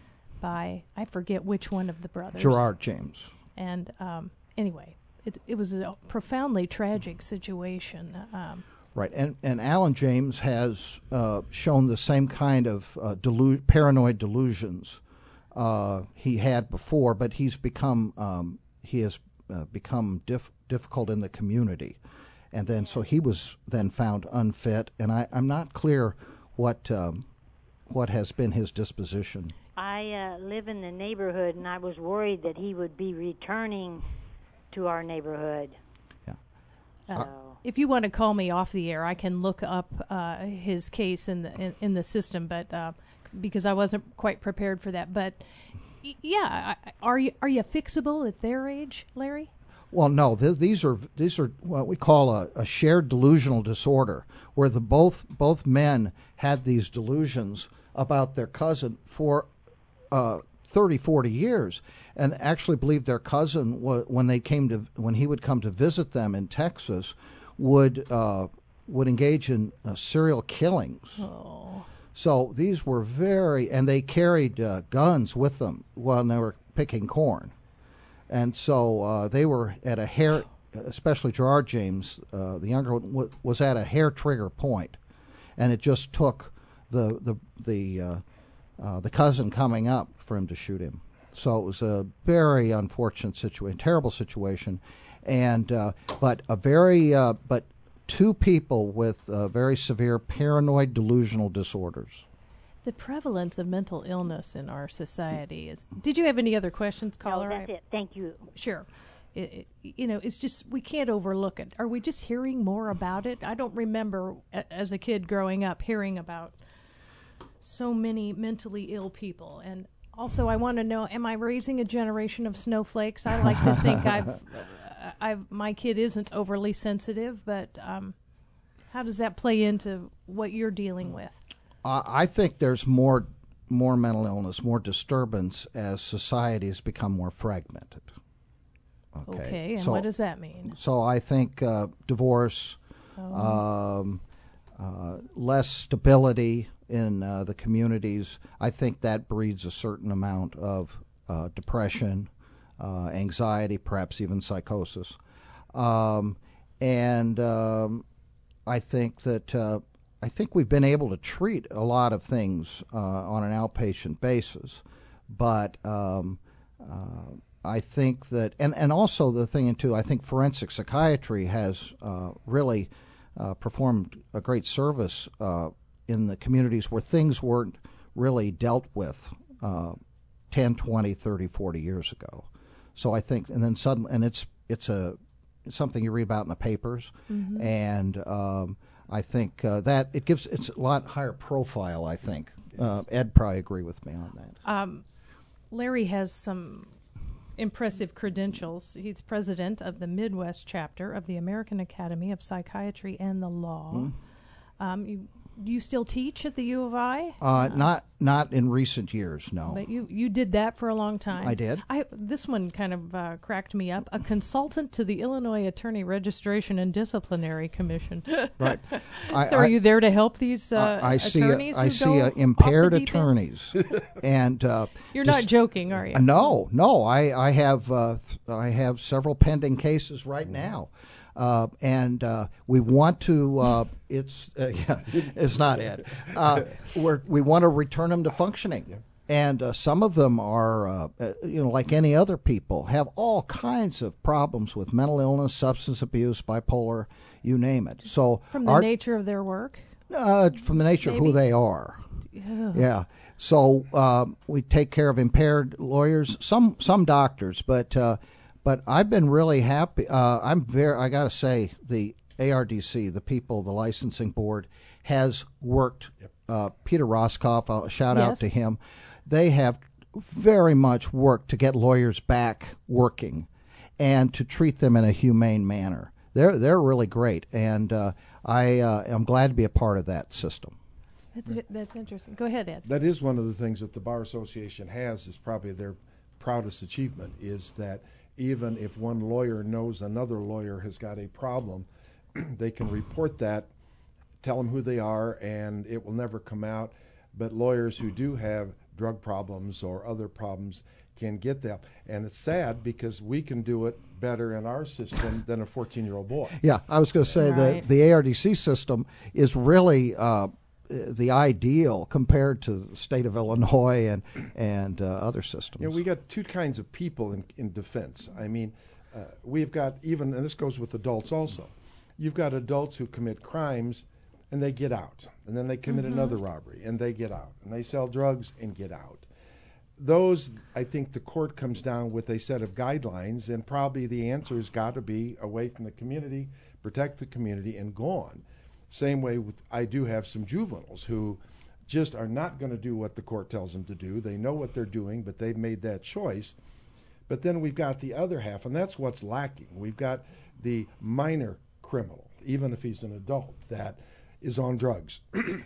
by, I forget which one of the brothers. Gerard James. And um, anyway, it, it was a profoundly tragic situation. Um, Right, and and Alan James has uh, shown the same kind of uh, delu- paranoid delusions uh, he had before, but he's become um, he has uh, become dif- difficult in the community, and then so he was then found unfit, and I, I'm not clear what um, what has been his disposition. I uh, live in the neighborhood, and I was worried that he would be returning to our neighborhood. Yeah. Uh, if you want to call me off the air, I can look up uh, his case in the in, in the system, but uh, because I wasn't quite prepared for that. But y- yeah, I, are you are you fixable at their age, Larry? Well, no. Th- these are these are what we call a, a shared delusional disorder, where the both both men had these delusions about their cousin for uh, thirty, forty years, and actually believed their cousin wa- when they came to when he would come to visit them in Texas would uh, would engage in uh, serial killings. Oh. So these were very, and they carried uh, guns with them when they were picking corn. And so uh, they were at a hair, especially Gerard James, uh, the younger one, w- was at a hair trigger point, and it just took the the the uh, uh, the cousin coming up for him to shoot him. So it was a very unfortunate situation, terrible situation, and uh, but a very uh, but two people with uh, very severe paranoid delusional disorders. The prevalence of mental illness in our society is. Did you have any other questions, caller? No, that's it. Thank you. Sure. It, it, you know, it's just, we can't overlook it. Are we just hearing more about it? I don't remember, a, as a kid growing up, hearing about so many mentally ill people. And also, I want to know, am I raising a generation of snowflakes? I like to think I've, uh, I've, my kid isn't overly sensitive, but um, how does that play into what you're dealing with? I think there's more more mental illness, more disturbance as society has become more fragmented. Okay, Okay, and so, what does that mean? So I think uh, divorce, Oh. um, uh, less stability in uh, the communities, I think that breeds a certain amount of uh, depression, uh, anxiety, perhaps even psychosis. Um, and um, I think that... Uh, I think we've been able to treat a lot of things uh, on an outpatient basis, but um, uh, I think that, and, and also the thing too, I think forensic psychiatry has uh, really uh, performed a great service uh, in the communities where things weren't really dealt with uh, ten, twenty, thirty, forty years ago. So I think, and then suddenly, and it's it's a it's something you read about in the papers, Mm-hmm. and um, I think uh, that it gives it's a lot higher profile. I think uh, Ed probably agree with me on that. Um, Larry has some impressive credentials. He's president of the Midwest chapter of the American Academy of Psychiatry and the Law. Mm-hmm. Um, you, do you still teach at the U of I? Uh, not not in recent years, no. But you, you did that for a long time. I did. I this one kind of uh, cracked me up. A consultant to the Illinois Attorney Registration and Disciplinary Commission. Right. so I, are I, you there to help these uh, I see attorneys? uh, I who see go uh, off the impaired deep end? attorneys, and uh, You're just- not joking, are you? Uh, no, no. I I have uh, th- I have several pending cases right now. Uh, and uh, we want to. Uh, it's uh, yeah, it's not Ed. Uh, we're, we want to return them to functioning, and uh, some of them are, uh, uh, you know, like any other people, have all kinds of problems with mental illness, substance abuse, bipolar, you name it. So From the our, nature of their work? uh, from the nature of Maybe. who they are. Ugh. Yeah. So uh, we take care of impaired lawyers, some some doctors, but uh, but I've been really happy. Uh, I'm very. I got to say, the A R D C, the people, the licensing board, has worked. Uh, Peter Roskoff, I'll shout out Yes. to him. They have very much worked to get lawyers back working, and to treat them in a humane manner. They're they're really great, and uh, I uh, am glad to be a part of that system. That's that's interesting. Go ahead, Ed. That is one of the things that the Bar Association has, is probably their proudest achievement, is that even if one lawyer knows another lawyer has got a problem, they can report that, tell them who they are, and it will never come out. But lawyers who do have drug problems or other problems can get them. And it's sad because we can do it better in our system than a fourteen-year-old boy. Yeah, I was going to say Right. the the A R D C system is really uh, the ideal compared to the state of Illinois and and uh, other systems. You know, we got two kinds of people in, in defense. I mean, uh, we've got even, and this goes with adults also, you've got adults who commit crimes and they get out. And then they commit Mm-hmm. another robbery and they get out. And they sell drugs and get out. Those, I think the court comes down with a set of guidelines, and probably the answer has got to be away from the community, protect the community, and gone. Same way with, I do have some juveniles who just are not going to do what the court tells them to do. They know what they're doing, but they've made that choice. But then we've got the other half, and that's what's lacking. We've got the minor criminal, even if he's an adult, that is on drugs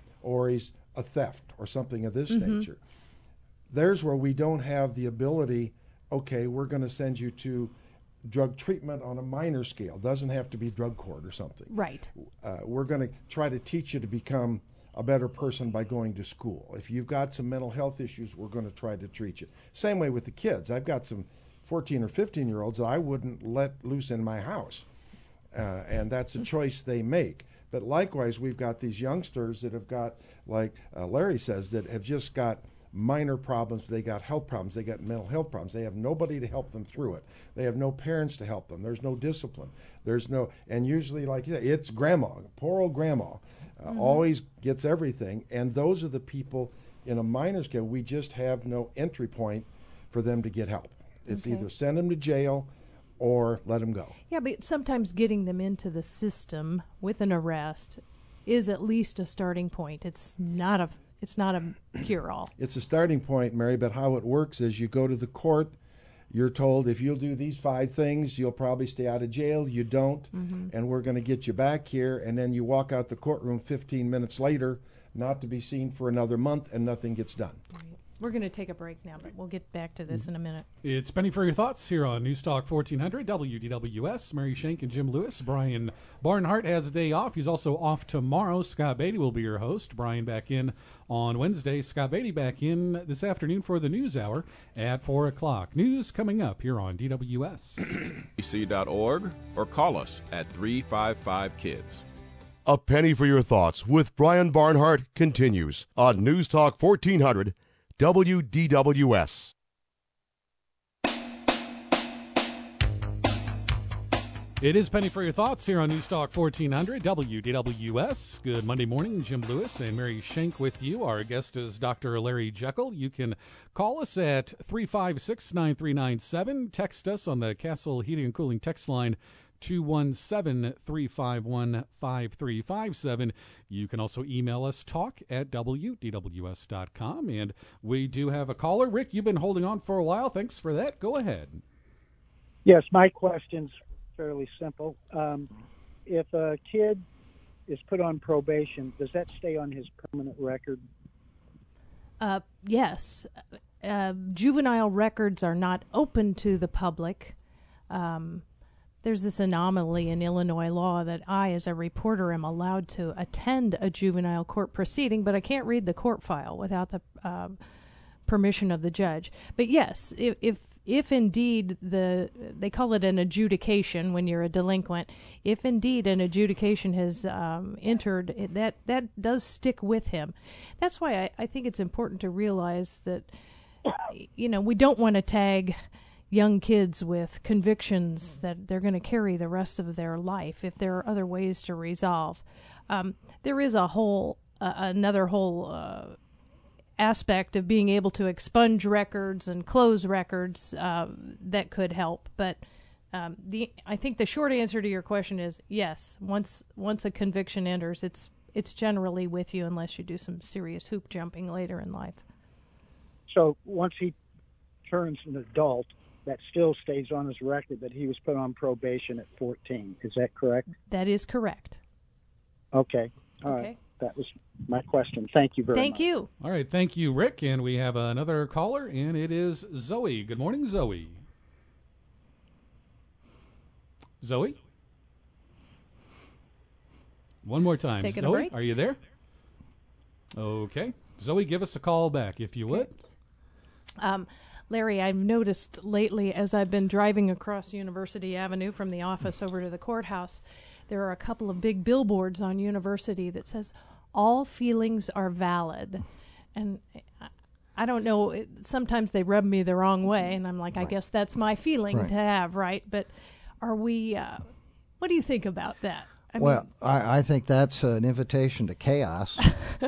or he's a theft or something of this Mm-hmm. nature. There's where we don't have the ability, okay, we're going to send you to drug treatment on a minor scale. Doesn't have to be drug court or something. Right. Uh, we're going to try to teach you to become a better person by going to school. If you've got some mental health issues, we're going to try to treat you. Same way with the kids. I've got some fourteen or fifteen year olds that I wouldn't let loose in my house. Uh, and that's a choice they make. But likewise, we've got these youngsters that have got, like uh, Larry says, that have just got minor problems. They got health problems. They got mental health problems. They have nobody to help them through it. They have no parents to help them. There's no discipline. There's no, and usually, like you said, it's grandma, poor old grandma, uh, Mm-hmm. always gets everything. And those are the people in a minor scale. We just have no entry point for them to get help. It's Okay. either send them to jail or let them go. Yeah, but sometimes getting them into the system with an arrest is at least a starting point. It's not a it's not a cure-all. It's a starting point, Mary, but how it works is you go to the court, you're told if you'll do these five things, you'll probably stay out of jail. You don't, and we're going to get you back here, and then you walk out the courtroom fifteen minutes later, not to be seen for another month, and nothing gets done. We're going to take a break now, but we'll get back to this in a minute. It's Penny for Your Thoughts here on News Talk fourteen hundred W D W S. Mary Shank and Jim Lewis. Brian Barnhart has a day off. He's also off tomorrow. Scott Beatty will be your host. Brian back in on Wednesday. Scott Beatty back in this afternoon for the News Hour at four o'clock. News coming up here on D W S. E C dot org or call us at three five five kids. A Penny for Your Thoughts with Brian Barnhart continues on News Talk fourteen hundred W D W S. It is Penny for Your Thoughts here on News Talk fourteen hundred W D W S. Good Monday morning. Jim Lewis and Mary Shank with you. Our guest is Doctor Larry Jekyll. You can call us at three five six, nine three nine seven. Text us on the Castle Heating and Cooling text line two one seven, three five one, five three five seven. You can also email us talk at W D W S dot com. And we do have a caller. Rick, you've been holding on for a while. Thanks for that. Go ahead. Yes, my question's fairly simple. Um, if a kid is put on probation, does that stay on his permanent record? Uh, yes. Uh, juvenile records are not open to the public. Um, there's this anomaly in Illinois law that I, as a reporter, am allowed to attend a juvenile court proceeding, but I can't read the court file without the uh, permission of the judge. But yes, if, if if indeed the they call it an adjudication when you're a delinquent, if indeed an adjudication has um, entered, it, that that does stick with him. That's why I, I think it's important to realize that, you know, we don't want to tag young kids with convictions that they're going to carry the rest of their life if there are other ways to resolve. Um, there is a whole uh, another whole uh, aspect of being able to expunge records and close records uh, that could help, but um, the I think the short answer to your question is yes. Once once a conviction enters, it's it's generally with you unless you do some serious hoop jumping later in life. So once he turns an adult, that still stays on his record that he was put on probation at fourteen. Is that correct? That is correct. Okay. All Okay. right. That was my question. Thank you very Thank much. you. All right, thank you, Rick. And we have another caller, and it is Zoe. Good morning, Zoe. Zoe? One more time. Taking a Zoe, break? are you there? Okay. Zoe, give us a call back, if you would. Um, Larry, I've noticed lately as I've been driving across University Avenue from the office over to the courthouse, there are a couple of big billboards on University that says, all feelings are valid. And I, I don't know, it, sometimes they rub me the wrong way, and I'm like, right. I guess that's my feeling right. to have, right? But are we, uh, what do you think about that? I well, mean, I, I think that's an invitation to chaos.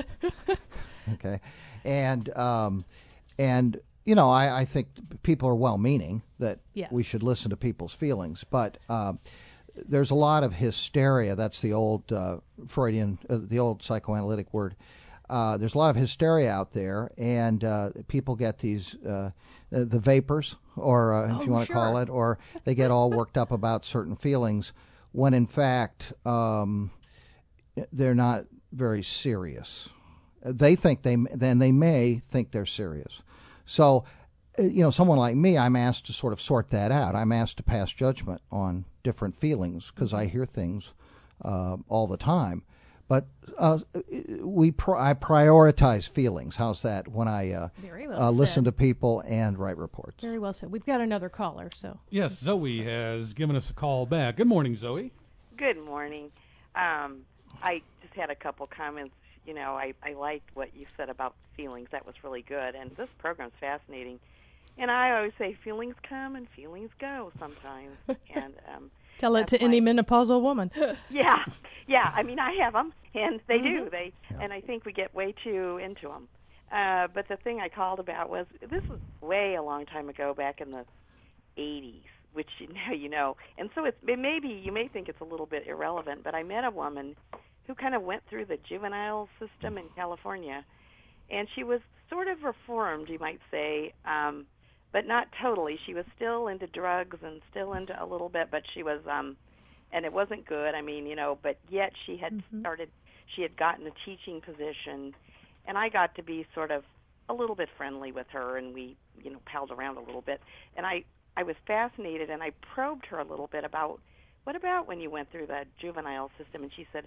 Okay. And, um, and you know, I, I think people are well-meaning that yes. we should listen to people's feelings, but uh, there's a lot of hysteria. That's the old uh, Freudian, uh, the old psychoanalytic word. Uh, there's a lot of hysteria out there, and uh, people get these uh, the vapors, or uh, oh, if you want to sure. call it, or they get all worked up about certain feelings, when in fact um, they're not very serious. They think they then they may think they're serious. So, you know, someone like me, I'm asked to sort of sort that out. I'm asked to pass judgment on different feelings because I hear things uh, all the time. But uh, we pr- I prioritize feelings. How's that? When I uh, Very well uh, listen said. to people and write reports. Very well said. We've got another caller, so. Yes, Zoe has given us a call back. Good morning, Zoe. Good morning. Um, I just had a couple comments. You know, I, I liked what you said about feelings. That was really good. And this program's fascinating. And I always say feelings come and feelings go sometimes. And um, tell it to my, any menopausal woman. yeah, yeah. I mean, I have them, and they mm-hmm. do. They, yeah. and I think we get way too into them. Uh, but the thing I called about was this was way a long time ago, back in the eighties, which now you know. And so it's it maybe you may think it's a little bit irrelevant, but I met a woman who kind of went through the juvenile system in California, and she was sort of reformed, you might say. Um, But not totally. She was still into drugs and still into a little bit, but she was, um, and it wasn't good. I mean, you know, but yet she had mm-hmm. started, she had gotten a teaching position, and I got to be sort of a little bit friendly with her, and we, you know, palled around a little bit. And I, I was fascinated, and I probed her a little bit about, what about when you went through the juvenile system? And she said,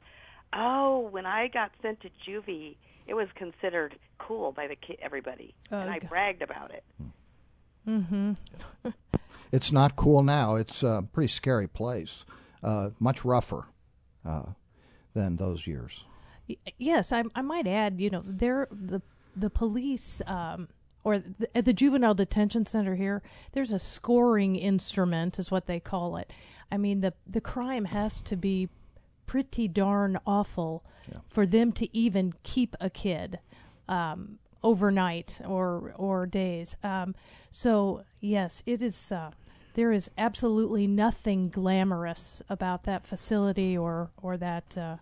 oh, when I got sent to juvie, it was considered cool by the ki- everybody, oh, and I God. bragged about it. Mm-hmm. It's not cool now. It's a pretty scary place, uh, much rougher uh, than those years. Yes, I, I might add, you know, there the the police um, or the, at the juvenile detention center here, there's a scoring instrument, is what they call it. I mean, the the crime has to be pretty darn awful yeah. for them to even keep a kid. Um, overnight or or days. Um, so, yes, it is. Uh, there is absolutely nothing glamorous about that facility or, or that, uh,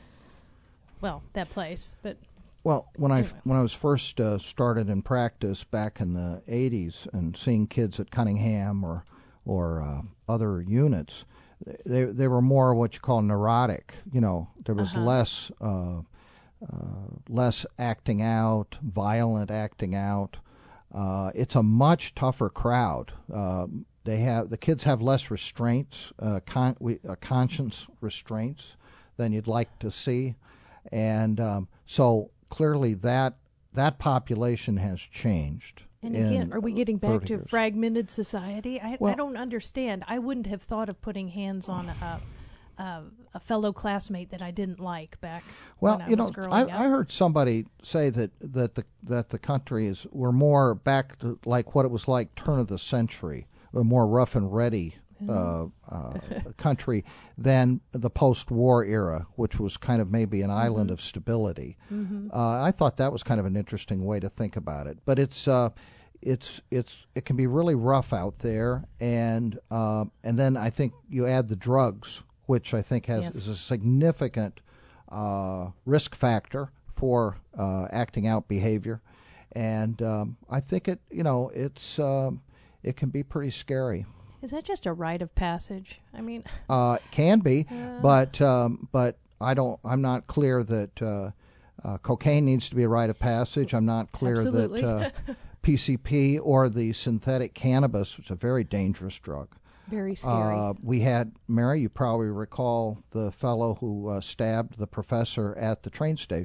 well, that place. But Well, when anyway. I when I was first uh, started in practice back in the eighties and seeing kids at Cunningham or, or uh, other units, they, they were more what you call neurotic. You know, there was uh-huh. less... Uh, Uh, less acting out, violent acting out. Uh, it's a much tougher crowd. Uh, they have the kids have less restraints, uh, con- we, uh, conscience restraints than you'd like to see, and um, so clearly that that population has changed. And again, are we getting back to years. fragmented society? I, well, I don't understand. I wouldn't have thought of putting hands on a. Uh, a fellow classmate that I didn't like back well, when I you was know, growing I, up. I heard somebody say that, that the that the country is we're more back to like what it was like turn of the century, a more rough and ready uh, uh, country than the post-war era, which was kind of maybe an mm-hmm. island of stability. Mm-hmm. Uh, I thought that was kind of an interesting way to think about it, but it's. Uh, It's it's it can be really rough out there, and uh, and then I think you add the drugs, which I think has yes. is a significant uh, risk factor for uh, acting out behavior, and um, I think it you know it's um, it can be pretty scary. Is that just a rite of passage? I mean, uh, it can be, uh, but um, but I don't. I'm not clear that uh, uh, cocaine needs to be a rite of passage. I'm not clear absolutely. that. Uh, P C P or the synthetic cannabis, which is a very dangerous drug. Very scary. Uh, we had, Mary, you probably recall the fellow who uh, stabbed the professor at the train station.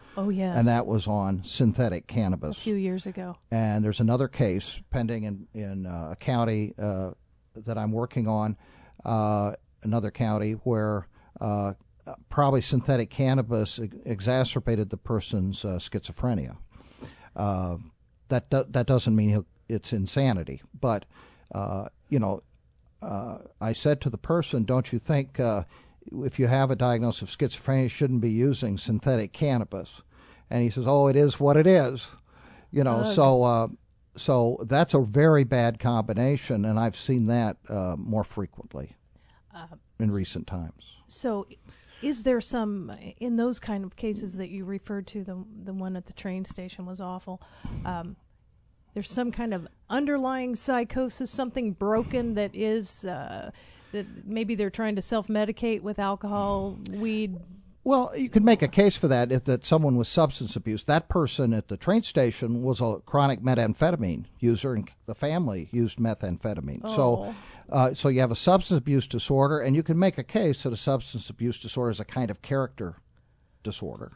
Oh, yes. And that was on synthetic cannabis. A few years ago. And there's another case pending in, in uh, a county uh, that I'm working on, uh, another county where uh, probably synthetic cannabis ex- exacerbated the person's uh, schizophrenia. Uh, that do- that doesn't mean he'll, it's insanity, but uh, you know, uh, I said to the person, "Don't you think uh, if you have a diagnosis of schizophrenia, you shouldn't be using synthetic cannabis?" And he says, "Oh, it is what it is," you know. Ugh. So uh, so that's a very bad combination, and I've seen that uh, more frequently Uh, in recent times. So, is there some in those kind of cases that you referred to? The the one at the train station was awful. Um, there's some kind of underlying psychosis, something broken that is uh, that maybe they're trying to self-medicate with alcohol, weed. Well, you could make a case for that if that someone with substance abuse. That person at the train station was a chronic methamphetamine user, and the family used methamphetamine. Oh. So, uh, so you have a substance abuse disorder, and you can make a case that a substance abuse disorder is a kind of character disorder.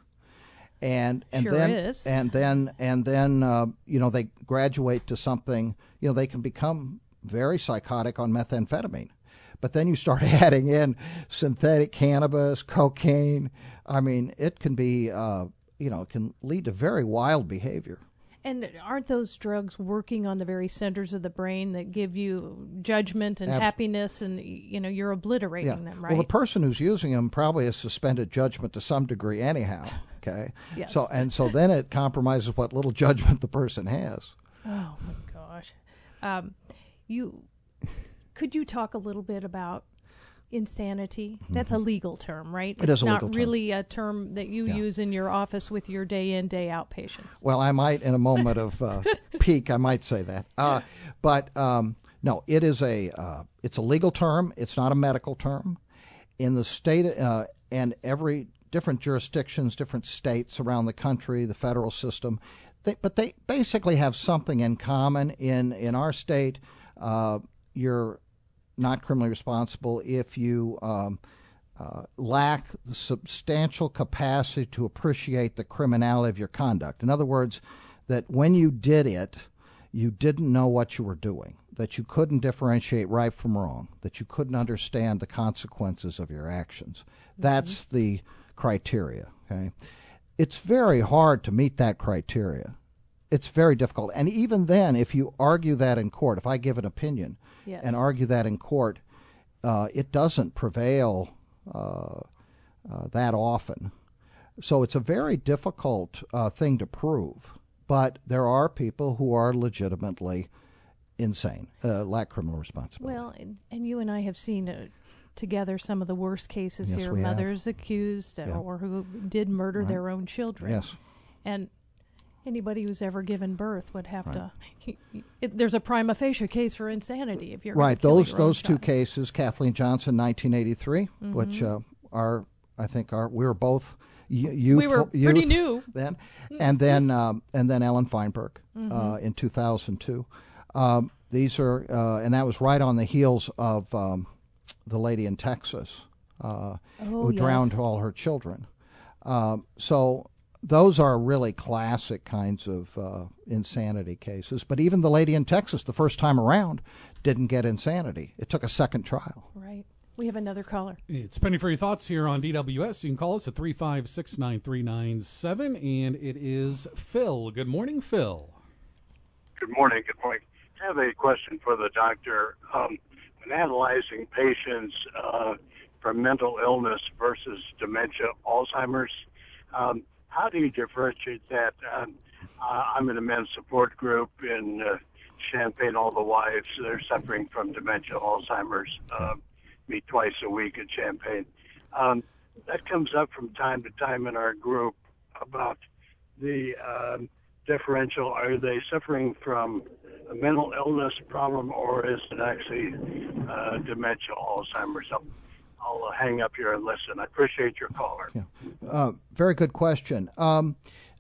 And and Sure then is. and then and then uh, you know, they graduate to something. You know, they can become very psychotic on methamphetamine. But then you start adding in synthetic cannabis, cocaine. I mean, it can be, uh, you know, it can lead to very wild behavior. And aren't those drugs working on the very centers of the brain that give you judgment and Abs- happiness, and you know you're obliterating them, right? Well, the person who's using them probably has suspended judgment to some degree anyhow. Okay. Yes. So and so then it compromises what little judgment the person has. Oh my gosh, um, you could you talk a little bit about insanity? That's a legal term, right? It it's is a not legal term. really a term that you Yeah. use in your office with your day in, day out patients. Well, I might, in a moment of uh, peak, I might say that. Uh, but um, no, it is a uh, it's a legal term. It's not a medical term. In the state uh, and every different jurisdictions, different states around the country, the federal system, they, but they basically have something in common. In in our state, uh, you're not criminally responsible if you um, uh, lack the substantial capacity to appreciate the criminality of your conduct. In other words, that when you did it, you didn't know what you were doing, that you couldn't differentiate right from wrong, that you couldn't understand the consequences of your actions. Mm-hmm. That's the criteria. Okay, it's very hard to meet that criteria. It's very difficult. And even then, if you argue that in court, if I give an opinion Yes. and argue that in court, uh, it doesn't prevail uh, uh, that often. So it's a very difficult uh, thing to prove. But there are people who are legitimately insane, uh, lack criminal responsibility. Well, and, and you and I have seen uh, together some of the worst cases Yes, here, we have. mothers accused uh, Yeah. or who did murder Right. their own children. Yes. And anybody who's ever given birth would have Right. to. It, there's a prima facie case for insanity if you're gonna Right. kill Those your own those two child. cases, Kathleen Johnson, nineteen eighty-three, Mhm. which uh, are I think are we were both y- youthful. We were pretty youth new. then, and then um, and then Ellen Feinberg uh, Mhm. in two thousand two. Um, these are uh, and that was right on the heels of um, the lady in Texas uh, Oh, who drowned yes. all her children. Um, so. Those are really classic kinds of uh, insanity cases. But even the lady in Texas, the first time around, didn't get insanity. It took a second trial. Right. We have another caller. It's Penny for Your Thoughts here on D W S. You can call us at three five six, nine three nine seven, and it is Phil. Good morning, Phil. Good morning. Good morning. I have a question for the doctor. Um, when analyzing patients uh, for mental illness versus dementia, Alzheimer's, um, how do you differentiate that? Um, uh, I'm in a men's support group in uh, Champaign. All the wives, they're suffering from dementia, Alzheimer's. Uh, meet twice a week at Champaign. Um, that comes up from time to time in our group about the um, differential. Are they suffering from a mental illness problem, or is it actually uh, dementia, Alzheimer's? I'll, I'll uh, hang up here and listen. I appreciate your caller. Yeah. Uh, very good question. Um,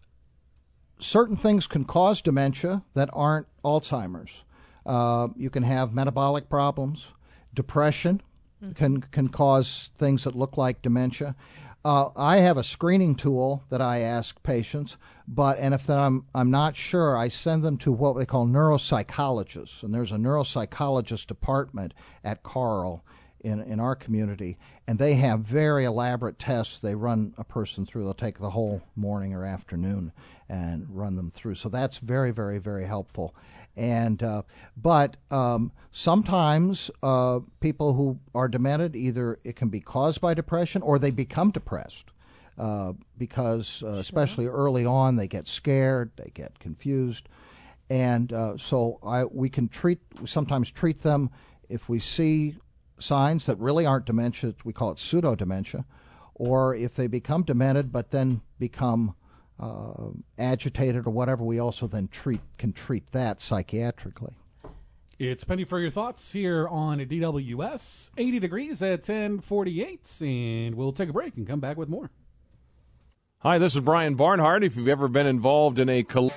certain things can cause dementia that aren't Alzheimer's. Uh, you can have metabolic problems. Depression mm-hmm. can can cause things that look like dementia. Uh, I have a screening tool that I ask patients, but and if I'm I'm not sure, I send them to what they call neuropsychologists, and there's a neuropsychologist department at Carle in in our community, and they have very elaborate tests. They run a person through. They'll take the whole morning or afternoon and run them through. So that's very, very, very helpful. And uh, but um, sometimes uh, people who are demented, either it can be caused by depression or they become depressed uh, because, uh, especially early on, they get scared, they get confused, and uh, so I we can treat sometimes treat them if we see signs that really aren't dementia. We call it pseudo dementia, or if they become demented but then become Uh, agitated or whatever, we also then treat can treat that psychiatrically. It's Penny for your thoughts here on D W S. eighty degrees at ten forty-eight, and we'll take a break and come back with more. Hi, this is Brian Barnhart. If you've ever been involved in a coll-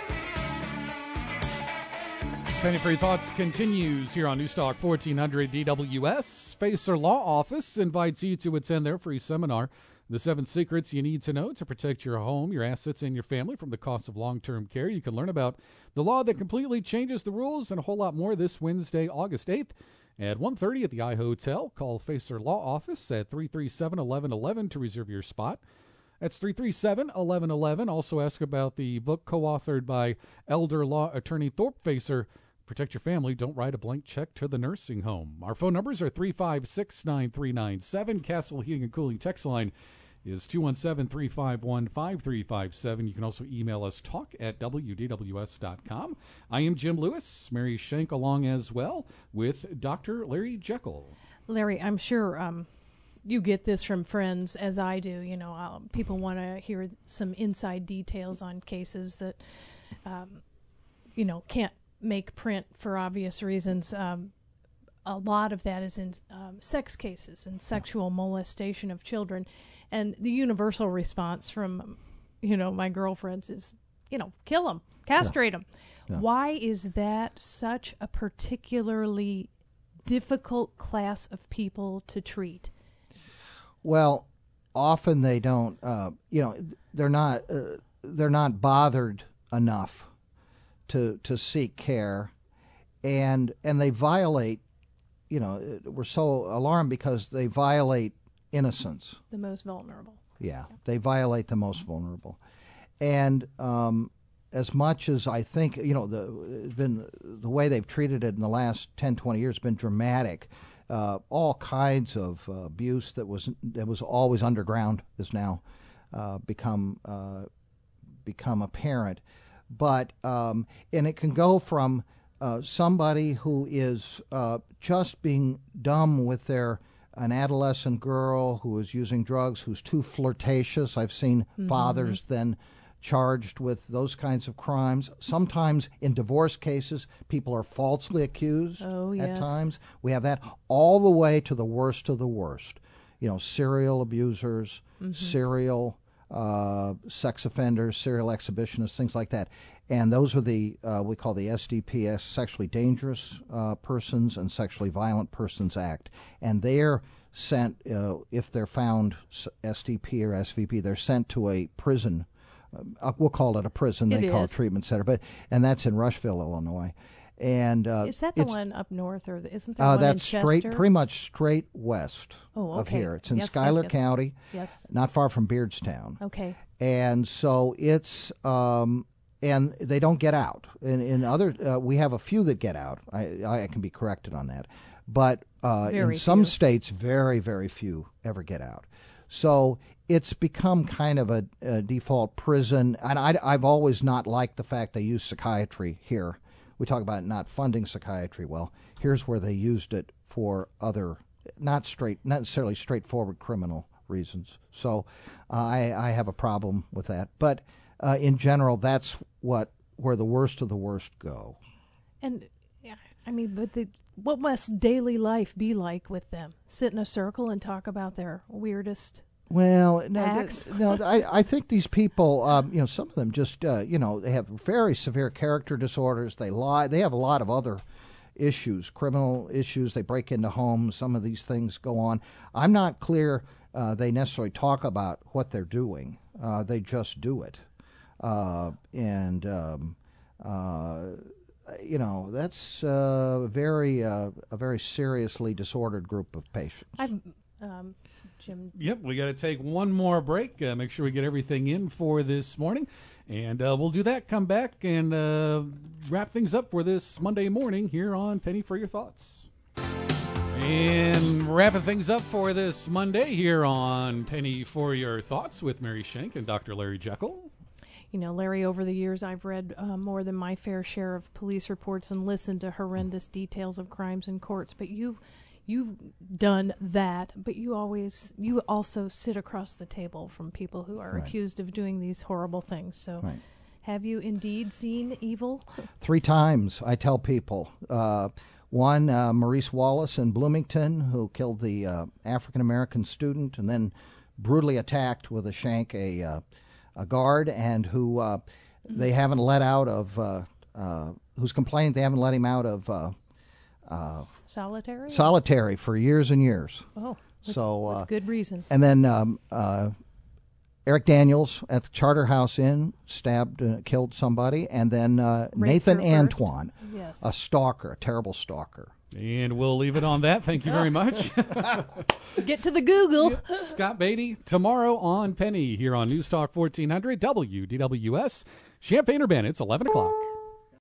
Penny for your thoughts continues here on Newstalk fourteen hundred D W S. Facer Law Office invites you to attend their free seminar, The Seven Secrets You Need to Know to Protect Your Home, Your Assets, and Your Family from the Cost of Long-Term Care. You can learn about the law that completely changes the rules and a whole lot more this Wednesday, August eighth at one thirty at the iHotel. Call Facer Law Office at three three seven, one one one one to reserve your spot. That's three three seven, one one one one. Also ask about the book co-authored by elder law attorney Thorpe Facer, Protect Your Family, Don't Write a Blank Check to the Nursing Home. Our phone numbers are three five six, nine three nine seven. Castle Heating and Cooling text line is two one seven, three five one, five three five seven. You can also email us, talk at w d w s dot com. I am Jim Lewis, Mary Schenk along as well with Doctor Larry Jekyll. Larry, I'm sure um, you get this from friends, as I do. You know, uh, people want to hear some inside details on cases that, um, you know, can't make print for obvious reasons. Um, a lot of that is in um, sex cases and sexual molestation of children. And the universal response from, you know, my girlfriends is, you know, kill them, castrate them. Yeah. Yeah. Why is that such a particularly difficult class of people to treat? Well, often they don't, uh, you know, they're not, uh, they're not bothered enough to to seek care, and and they violate, you know, we're so alarmed because they violate innocence. The most vulnerable. Yeah, they violate the most vulnerable. And um, as much as I think, you know, the it's been the way they've treated it in the last ten, twenty years has been dramatic. Uh, all kinds of uh, abuse that was that was always underground has now uh, become uh, become apparent. But um, and it can go from uh, somebody who is uh, just being dumb with their an adolescent girl who is using drugs, who's too flirtatious. I've seen mm-hmm. fathers then charged with those kinds of crimes. Sometimes in divorce cases, people are falsely accused oh, at yes. times. We have that all the way to the worst of the worst. You know, serial abusers, mm-hmm. serial uh, sex offenders, serial exhibitionists, things like that. And those are the, uh, we call the S D P S, Sexually Dangerous uh, Persons and Sexually Violent Persons Act. And they're sent, uh, if they're found S D P or S V P, they're sent to a prison. Uh, we'll call it a prison. It they call is. it treatment center, but and that's in Rushville, Illinois. And uh, is that the it's, one up north, or the, isn't there uh, one that's in straight, Chester? pretty much straight west oh, of okay. here. It's in yes, Schuyler yes, yes. County, yes, not far from Beardstown. Okay, and so it's um, and they don't get out. In in other, uh, we have a few that get out. I I can be corrected on that, but uh, in some few. states, very very few ever get out. So it's become kind of a, a default prison, and I, I've always not liked the fact they use psychiatry here. We talk about not funding psychiatry. Well, here's where they used it for other, not straight, not necessarily straightforward criminal reasons. So uh, I, I have a problem with that. But uh, in general, that's what where the worst of the worst go. And yeah, I mean, but the, what must daily life be like with them? Sit in a circle and talk about their weirdest Well, no, acts? th- no I, I think these people, um, you know, some of them just, uh, you know, they have very severe character disorders. They lie. They have a lot of other issues, criminal issues. They break into homes. Some of these things go on. I'm not clear uh, they necessarily talk about what they're doing. Uh, they just do it. Uh, and, um, uh, you know, that's uh, very uh, a very seriously disordered group of patients. I've, um, Jim. Yep, we got to take one more break. Uh, make sure we get everything in for this morning. And uh, we'll do that, come back, and uh, wrap things up for this Monday morning here on Penny for Your Thoughts. And wrapping things up for this Monday here on Penny for Your Thoughts with Mary Schenk and Doctor Larry Jekyll. You know, Larry, over the years I've read uh, more than my fair share of police reports and listened to horrendous details of crimes in courts, but you've You've done that, but you always, you also sit across the table from people who are Right. accused of doing these horrible things. So Right. have you indeed seen evil? Three times I tell people. Uh, one, uh, Maurice Wallace in Bloomington, who killed the uh, African-American student and then brutally attacked with a shank a, uh, a guard, and who uh, they haven't let out of, uh, uh, who's complaining they haven't let him out of uh, uh, Solitary? solitary for years and years. Oh, with, so with uh, good reason. And then um, uh, Eric Daniels at the Charterhouse Inn stabbed, uh, killed somebody, and then uh, Nathan her first. Antoine, Yes. a stalker, a terrible stalker. And we'll leave it on that. Thank you very much. Get to the Google. Scott Beatty tomorrow on Penny here on News Talk fourteen hundred W D W S. Champaign-Urbana, it's eleven o'clock.